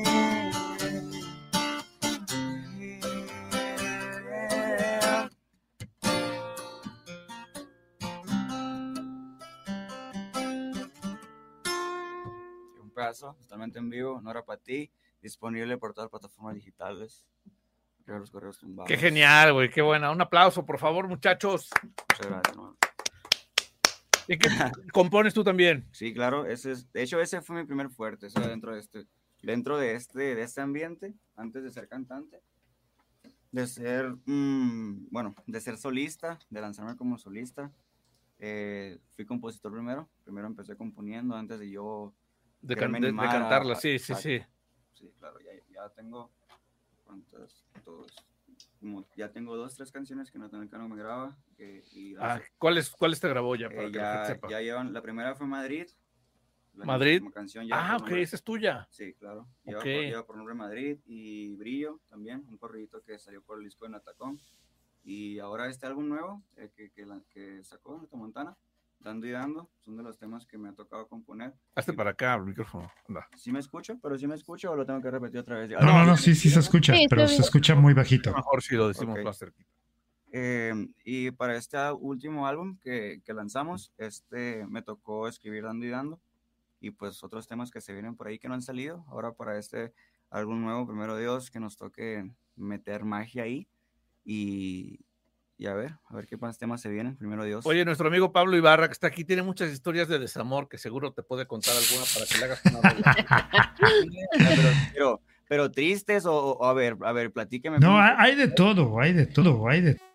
Un pedazo, totalmente en vivo, no era para ti. Disponible por todas las plataformas digitales. Los correos tumbados.
Qué genial, güey, qué buena. Un aplauso, por favor, muchachos.
Muchas gracias, ¿no?
¿Y qué compones tú también?
Sí, claro, ese es, de hecho ese fue mi primer fuerte, o sea, dentro de este, dentro de este, de este ambiente, antes de ser cantante, de ser, mmm, bueno, de ser solista, de lanzarme como solista, eh, fui compositor primero, primero empecé componiendo antes de yo
De,
quererme
can de, de
animar a-
cantarla,
a-
sí, sí,
a-
sí.
sí, claro, ya, ya tengo, ¿cuántas? Dos, como, ya tengo dos, tres canciones que Natanael Cano me graba. Que, y las,
Ah, ¿cuáles, ¿Cuáles te grabó ya? Para
eh,
que la gente
ya,
sepa.
ya llevan, la primera fue Madrid. La
Madrid.
Can, canción ya
Ah, ok,
nombre,
esa es tuya.
Sí, claro. Lleva,
Okay.
por, lleva por nombre Madrid y Brillo también, un corridito que salió por el disco de Natacón. Y ahora este álbum nuevo eh, que, que, la, que sacó Nata Montana, Dando y Dando, son de los temas que me ha tocado componer.
Hazte
y,
para acá el micrófono. Anda.
¿Sí me escucho? ¿Pero sí me escucho o lo tengo que repetir otra vez?
No, no, no, no sí, sí se escucha,
sí,
pero se escucha muy bajito.
Mejor si lo decimos
okay.
más cerquita.
Eh, y para este último álbum que, que lanzamos, este me tocó escribir Dando y Dando. Y pues otros temas que se vienen por ahí que no han salido. Ahora para este álbum nuevo, primero Dios, que nos toque meter magia ahí. Y, y a ver, a ver qué más temas se vienen, primero Dios.
Oye, nuestro amigo Pablo Ibarra, que está aquí, tiene muchas historias de desamor, que seguro te puede contar alguna para que le hagas una rola.
pero, pero, pero tristes o, o a ver, a ver, platíqueme.
No, hay de todo, hay de todo, hay de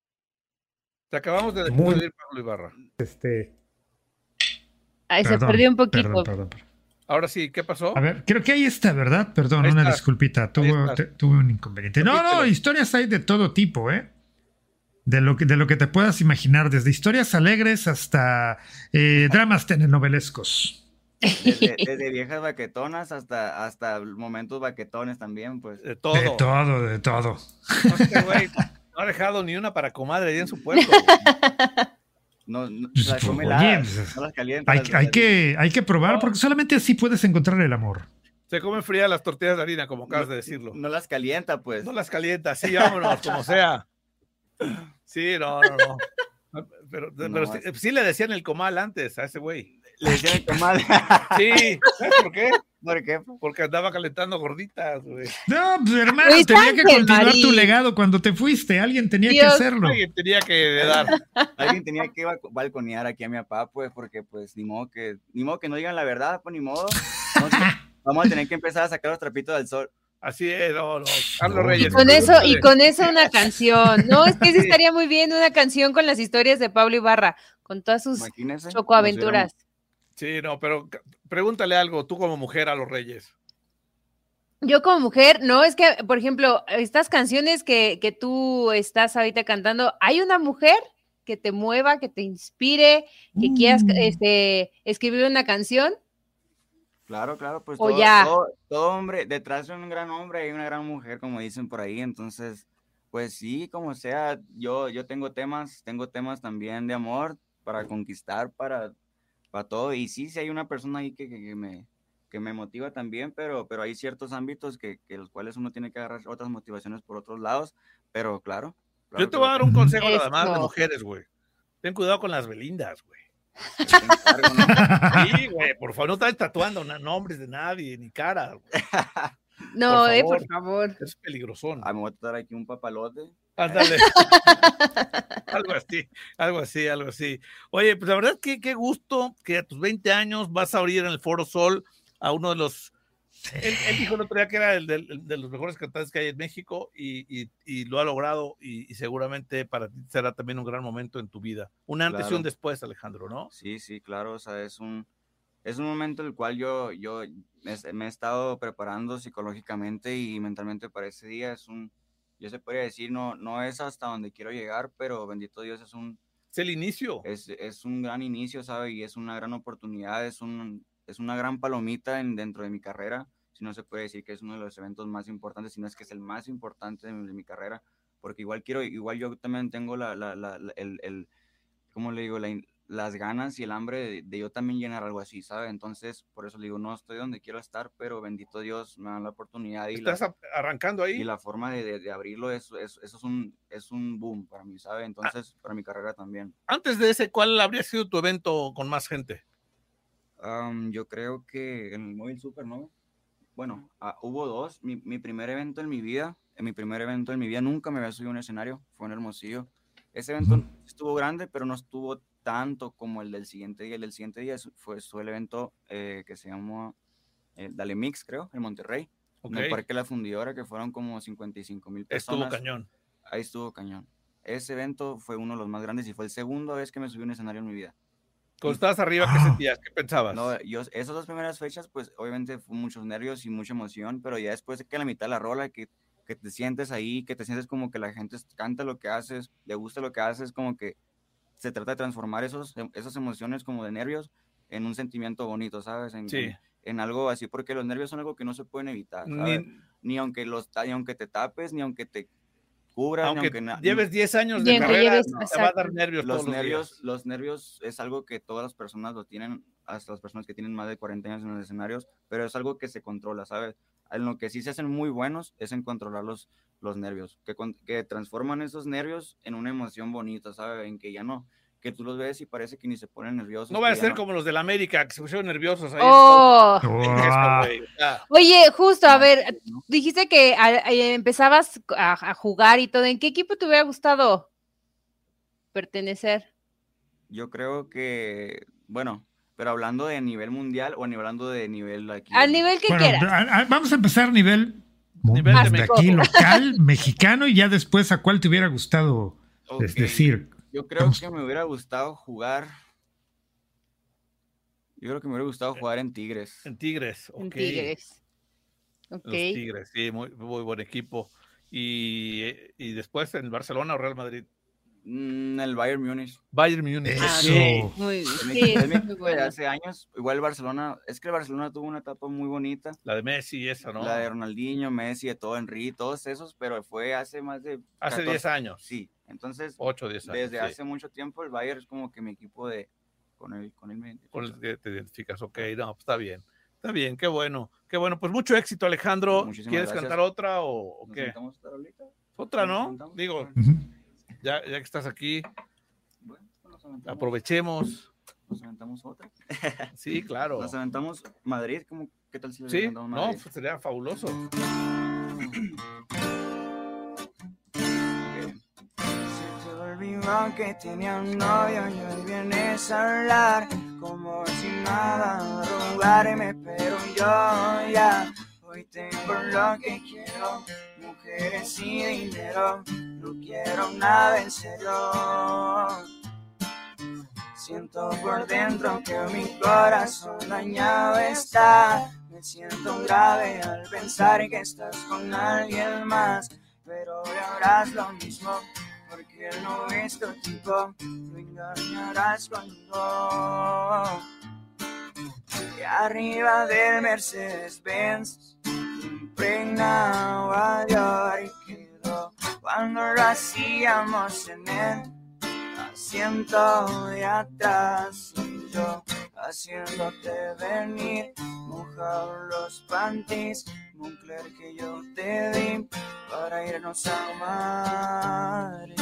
Te acabamos de despedir, Pablo Ibarra.
Este...
Ay,
perdón,
se perdió un poquito.
Perdón, perdón, perdón.
Ahora sí, ¿qué pasó?
A ver, creo que ahí está, ¿verdad? Perdón,
Ahí
una
estás.
disculpita. Tuve, te, tuve un inconveniente. No, no, historias hay de todo tipo, ¿eh? De lo que, de lo que te puedas imaginar, desde historias alegres hasta eh, dramas telenovelescos.
Desde, desde viejas baquetonas hasta, hasta momentos baquetones también, pues.
De todo.
De todo, de todo.
No, este güey no ha dejado ni una para comadre ahí en su pueblo.
No, no,
Pues,
las come
oye,
heladas,
pues,
no las calienta.
Hay,
las,
hay,
las,
que, hay que probar,
No.
porque solamente así puedes encontrar el amor.
Se comen frías las tortillas de harina, como acabas
no,
de decirlo.
No las calienta, pues.
No las calienta, sí, vámonos, como sea. Sí, no, no, no. Pero,
No,
pero sí, sí le decían el comal antes a ese güey.
Le decían el comal.
Sí, ¿sabes por qué?
¿Por qué?
Porque andaba calentando gorditas, güey.
No, pues hermano,
Luis
tenía que
Ángel
continuar
Marín.
tu legado cuando te fuiste. Alguien tenía
Dios.
que hacerlo.
Alguien tenía que dar.
Alguien tenía que balconear aquí a mi papá, pues, porque, pues, ni modo que, ni modo que no digan la verdad, pues, ni modo. Entonces, vamos a tener que empezar a sacar los trapitos del sol.
Así es, no, no. Carlos Reyes.
Y con eso, y con eso una canción. No, es que sí estaría muy bien una canción con las historias de Pablo Ibarra, con todas sus
Imagínense.
chocoaventuras.
Sí, no, pero pregúntale algo, tú como mujer a los Reyes.
Yo como mujer, no, es que, por ejemplo, estas canciones que, que tú estás ahorita cantando, ¿hay una mujer que te mueva, que te inspire, que mm. quieras este, escribir una canción?
Claro, claro, pues
o
todo,
ya.
Todo, todo hombre, detrás de un gran hombre hay una gran mujer, como dicen por ahí, entonces, pues sí, como sea, yo, yo tengo temas, tengo temas también de amor para conquistar, para, para todo, y sí, sí hay una persona ahí que, que, que me... que me motiva también, pero, pero hay ciertos ámbitos que, que los cuales uno tiene que agarrar otras motivaciones por otros lados, pero claro. claro
Yo te voy a dar un consejo
Eso.
nada más de mujeres, güey. Ten cuidado con las Belindas, güey.
Encargo, ¿no?
Sí, güey, por favor, no estés tatuando nombres de nadie, ni cara, güey.
No,
por
eh,
favor.
por favor.
Es peligrosón.
Ah, me voy a tratar aquí un papalote.
Ándale. Algo así, algo así, algo así. Oye, pues la verdad que qué gusto que a tus veinte años vas a abrir en el Foro Sol a uno de los, él, él dijo el otro día que era el de, el de los mejores cantantes que hay en México y, y, y lo ha logrado y, y seguramente para ti será también un gran momento en tu vida. Un antes
Claro.
y un después, Alejandro, ¿no?
Sí, sí, claro, o sea, es un, es un momento en el cual yo, yo me, me he estado preparando psicológicamente y mentalmente para ese día. Es un, yo se podría decir, no, no es hasta donde quiero llegar, pero bendito Dios es un...
Es el inicio.
Es, es un gran inicio, ¿sabe? Y es una gran oportunidad, es un... es una gran palomita en, dentro de mi carrera, si no se puede decir que es uno de los eventos más importantes, sino es que es el más importante de, de mi carrera, porque igual quiero, igual yo también tengo la, la, la, la el, el, ¿cómo le digo? La, las ganas y el hambre de, de yo también llenar algo así, ¿sabe? Entonces, por eso le digo, no estoy donde quiero estar, pero bendito Dios me dan la oportunidad. Y
¿Estás
la,
arrancando ahí?
Y la forma de, de, de abrirlo, es, es, eso es un, es un boom para mí, ¿sabe? Entonces, ah. para mi carrera también.
Antes de ese, ¿cuál habría sido tu evento con más gente?
Um, yo creo que en el Móvil Super, ¿no? Bueno, uh, hubo dos. Mi, mi primer evento en mi vida, en mi primer evento en mi vida, nunca me había subido a un escenario, fue en Hermosillo. Ese evento estuvo grande, pero no estuvo tanto como el del siguiente día. El del siguiente día fue, fue el evento eh, que se llamó eh, Dale Mix, creo, en Monterrey. Okay. En el Parque La Fundidora, que fueron como cincuenta y cinco mil personas.
Estuvo cañón.
Ahí estuvo cañón. Ese evento fue uno de los más grandes y fue la segunda vez que me subí a un escenario en mi vida.
Cuando estabas arriba, ¿qué
Ah.
sentías? ¿Qué pensabas?
No, yo, esas dos primeras fechas, pues obviamente fue muchos nervios y mucha emoción, pero ya después de que a la mitad de la rola, que, que te sientes ahí, que te sientes como que la gente canta lo que haces, le gusta lo que haces, como que se trata de transformar esos, esas emociones como de nervios en un sentimiento bonito, ¿sabes? En,
Sí.
en, en algo así, porque los nervios son algo que no se pueden evitar, ¿sabes?
Ni,
Ni aunque, los, ni aunque te tapes, ni aunque te cubras,
aunque
ni aunque... na-
lleves diez años
Y
de
aunque
carrera,
lleves-
te va a
exacto.
dar nervios
los
todos los
nervios,
días.
los nervios es algo que todas las personas lo tienen, hasta las personas que tienen más de cuarenta años en los escenarios, pero es algo que se controla, ¿sabes? En lo que sí se hacen muy buenos es en controlar los, los nervios, que, con- que transforman esos nervios en una emoción bonita, ¿sabes? En que ya no, que tú los ves y parece que ni se ponen nerviosos.
No va a
que ya
ser
no-
como los de la América, que se pusieron nerviosos ahí.
Oh.
En esto, güey. Ah,
Oye, justo, a
No,
ver,
¿no?
dijiste que a- eh, empezabas a, a jugar y todo. ¿En qué equipo te hubiera gustado pertenecer?
Yo creo que, bueno, pero hablando de nivel mundial o hablando de nivel aquí.
Al
en-
nivel que
Bueno,
quieras.
a- a- vamos a empezar a nivel,
Nivel
de
de
aquí
México.
local, mexicano, y ya después a cuál te hubiera gustado
Ok,
es decir.
Yo creo
vamos-
que me hubiera gustado jugar. Yo creo que me hubiera gustado jugar en Tigres.
en Tigres, ok.
En Tigres. Ok.
Los Tigres, sí, muy, muy buen equipo. Y, y después en Barcelona o Real Madrid.
Mm, el Bayern Múnich.
Bayern Múnich.
Ah,
Eso.
ok.
Muy,
Es mi-
sí,
es mi
muy
equipo de
bueno.
hace años. Igual el Barcelona. Es que el Barcelona tuvo una etapa muy bonita.
La de Messi y esa, ¿no?
La de Ronaldinho, Messi, de todo, Henry, todos esos, pero fue hace más de.
Hace
catorce
diez años.
Sí, entonces,
ocho o diez años.
desde
sí.
hace mucho tiempo, el Bayern es como que mi equipo de. Con él, con él me identifico.
Con el que te identificas, ok, no, pues está bien. Está bien, qué bueno. Qué bueno, pues mucho éxito, Alejandro.
Muchísimas
¿Quieres
gracias.
cantar otra o, o
¿Nos
qué?
sentamos a estar ahorita?
Otra,
¿Nos
¿no?
sentamos?
Digo,
Ujú.
ya, ya que estás aquí,
Bueno, pues nos aventamos,
aprovechemos.
nos aventamos otra.
Sí, claro.
Nos aventamos Madrid, ¿cómo, ¿qué tal si le
Sí,
aventamos
no,
Madrid?
pues sería fabuloso.
Se te olvidó que tenía un novio y hoy vienes a hablar como si nada, a rogarme, pero yo ya hoy tengo lo que quiero, mujeres y dinero, no quiero nada en serio. Siento por dentro que mi corazón dañado está, me siento grave al pensar que estás con alguien más, pero hoy harás lo mismo, porque él no es tu tipo, lo engañarás conmigo. Y arriba del Mercedes-Benz, impregnado a Dior y quedó cuando lo hacíamos en el asiento de atrás, y yo haciéndote venir, mojados los panties, Moncler que yo te di para irnos a Madrid.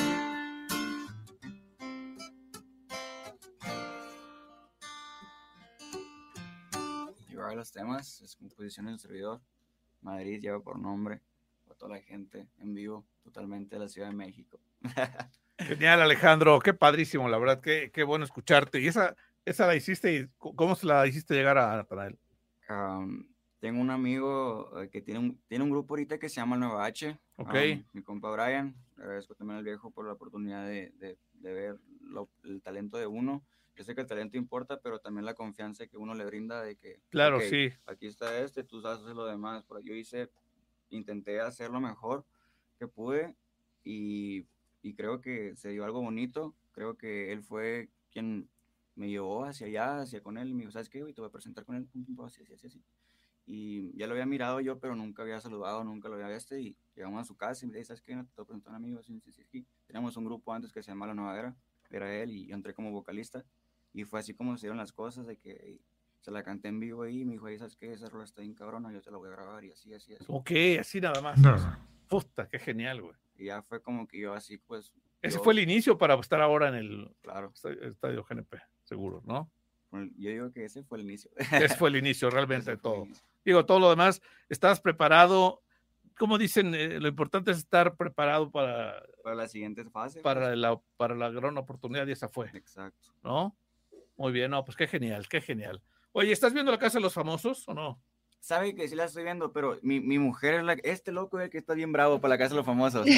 Y ahora los temas, es composición del servidor. Madrid lleva por nombre a toda la gente en vivo, totalmente de la Ciudad de México.
Genial, Alejandro, qué padrísimo, la verdad, qué, qué bueno escucharte. ¿Y esa, esa la hiciste? Y ¿cómo se la hiciste llegar a Natanael?
Um, tengo un amigo eh, que tiene un, tiene un grupo ahorita que se llama Nueva H.
Ok.
Um, mi compa Brian, le agradezco también al viejo por la oportunidad de, de, de ver lo- el talento de uno. Yo sé que el talento importa, pero también la confianza que uno le brinda de que,
Claro,
ok,
sí.
aquí está este, tú sabes hacer lo demás. Pero yo hice, intenté hacer lo mejor que pude y, y creo que se dio algo bonito. Creo que él fue quien me llevó hacia allá, hacia con él, y me dijo, ¿sabes qué, güey? Te voy a presentar con él, pum, pum, pum, así, así, así, así. Y ya lo había mirado yo, pero nunca había saludado, nunca lo había visto, y llegamos a su casa y me dice, ¿sabes qué? No te voy a presentar a un amigo, sí, sí, sí, sí. Teníamos un grupo antes que se llamaba La Nueva Era, era él, y yo entré como vocalista, y fue así como se dieron las cosas, de que ey, se la canté en vivo ahí, y me dijo, "Ey, ¿sabes qué? Esa rola está bien cabrona, yo te la voy a grabar", y así, así, así.
Ok, así nada más.
No.
Puta, qué genial, güey.
Y ya fue como que yo así, pues...
Ese
yo-
fue el inicio para estar ahora en el
Claro,
estadio, estadio G N P, seguro, ¿no?
yo digo que ese fue el inicio.
Ese fue el inicio realmente de
Ese fue el
todo.
inicio.
Digo, todo lo demás, estás preparado. Como dicen, eh, lo importante es estar preparado para,
Para la siguiente fase.
para,
pues.
la, para la gran oportunidad, y esa fue,
Exacto.
¿no? Muy bien, no, pues qué genial, qué genial. Oye, ¿estás viendo La Casa de los Famosos o no?
sabe que sí la estoy viendo, pero mi, mi mujer es la este loco es el que está bien bravo para la casa de los famosos.
Okay.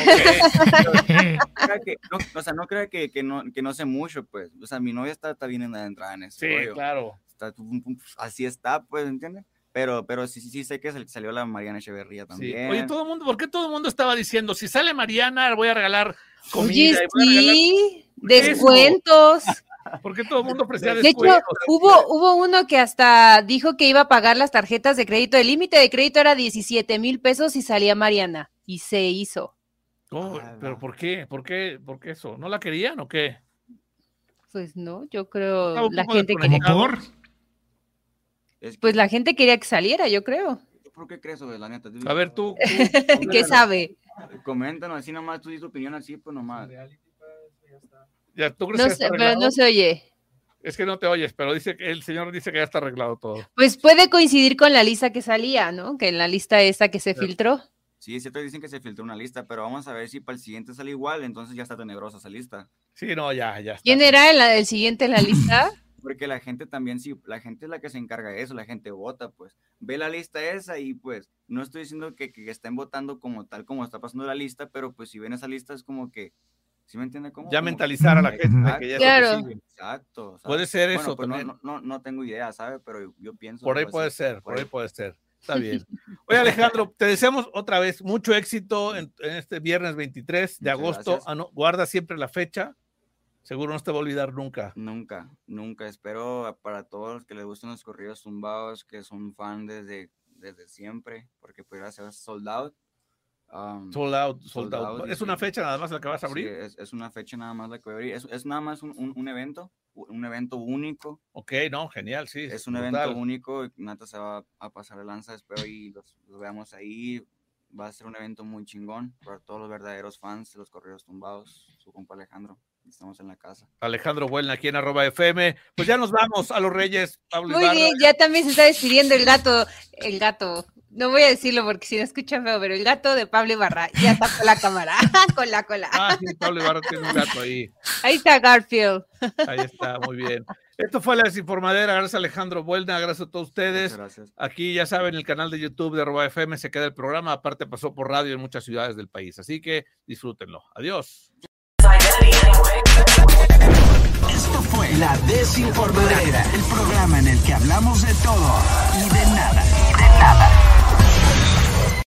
no, que, no, o sea, no crea que, que, no, que no sé mucho, pues. O sea, mi novia está, está bien entrada en eso.
Sí, rollo. Claro.
Está, así está, pues, ¿entiendes? Pero, pero sí, sí sé que salió la Mariana Echeverría también.
Sí. Oye, todo el mundo, ¿por qué todo el mundo estaba diciendo, si sale Mariana, voy a regalar comida?
Oye,
y voy
sí,
a regalar...
descuentos.
¿Por qué todo el mundo ofrecía
de
descuentos?
De hecho, hubo, hubo uno que hasta dijo que iba a pagar las tarjetas de crédito. El límite de crédito era diecisiete mil pesos y salía Mariana. Y se hizo.
Oh, ¿pero por qué? ¿Por qué? ¿Por qué eso? ¿No la querían o qué?
Pues no, yo creo
Estaba un
la
poco
gente quería.
¿Cómo por?
Es que,
Pues la gente quería que saliera, yo creo.
¿por qué crees eso, la neta?
A ver, tú. tú
¿Qué sabe?
Coméntanos, así nomás, tú di tu opinión así, pues nomás.
Ya, ¿tú crees
No
que
sé,
está
pero
arreglado?
no se oye.
Es que no te oyes, pero dice que el señor dice que ya está arreglado todo.
Pues puede coincidir con la lista que salía, ¿no? Que en la lista esa que se
Sí.
filtró.
Sí, es cierto, dicen que se filtró una lista, pero vamos a ver si para el siguiente sale igual, entonces ya está tenebrosa esa lista.
Sí, no, ya, ya está.
¿Quién era el, el siguiente en la lista?
Porque la gente también, sí, la gente es la que se encarga de eso, la gente vota, pues, ve la lista esa y pues, no estoy diciendo que, que estén votando como tal, como está pasando la lista, pero pues si ven esa lista es como que, ¿sí me entiende cómo?
Ya
Como
mentalizar a la gente de que ya
Claro.
es lo que sigue.
Exacto. ¿sabes?
Puede ser
Bueno,
eso
pues no,
también.
no, no, no tengo idea, ¿sabe? Pero yo, yo pienso.
Por ahí
algo
puede
así.
ser, por ahí puede ser. Está bien. Oye, Alejandro, te deseamos otra vez mucho éxito en, en este viernes veintitrés de
Muchas
agosto.
gracias.
Ah, no, guarda siempre la fecha. Seguro no te va a olvidar nunca.
Nunca, nunca. Espero para todos los que les gusten los corridos tumbados, que son fan desde, desde siempre, porque pudiera ser sold out. Um,
Sold out, sold
sold
out.
out,
¿Es
sí.
una fecha nada más la que vas a
sí,
abrir?
es, es una fecha nada más la que voy a abrir. Es, es nada más un, un, un evento, un evento único.
Ok, no, genial, sí.
Es un
brutal.
evento único. y Nata se va a pasar de lanza, espero y los, los veamos ahí. Va a ser un evento muy chingón para todos los verdaderos fans de los corridos tumbados. Su compa Alejandro. Estamos en la casa.
Alejandro Buelna aquí en arroba F M. Pues ya nos vamos a los Reyes. Pablo
Muy
Ibarra.
bien, ya también se está despidiendo el gato. El gato. No voy a decirlo porque si no escucha feo, pero el gato de Pablo Ibarra ya está con la cámara. Con la cola.
Ah, sí, Pablo Ibarra tiene un gato ahí.
Ahí está Garfield.
Ahí está, muy bien. Esto fue La Desinformadera. Gracias a Alejandro Buelna, gracias a todos ustedes.
Muchas gracias.
Aquí ya saben, el canal de YouTube de arroba F M se queda el programa. Aparte pasó por radio en muchas ciudades del país. Así que disfrútenlo. Adiós.
Esto fue La Desinformadera, el programa en el que hablamos de todo y de nada. Y de nada.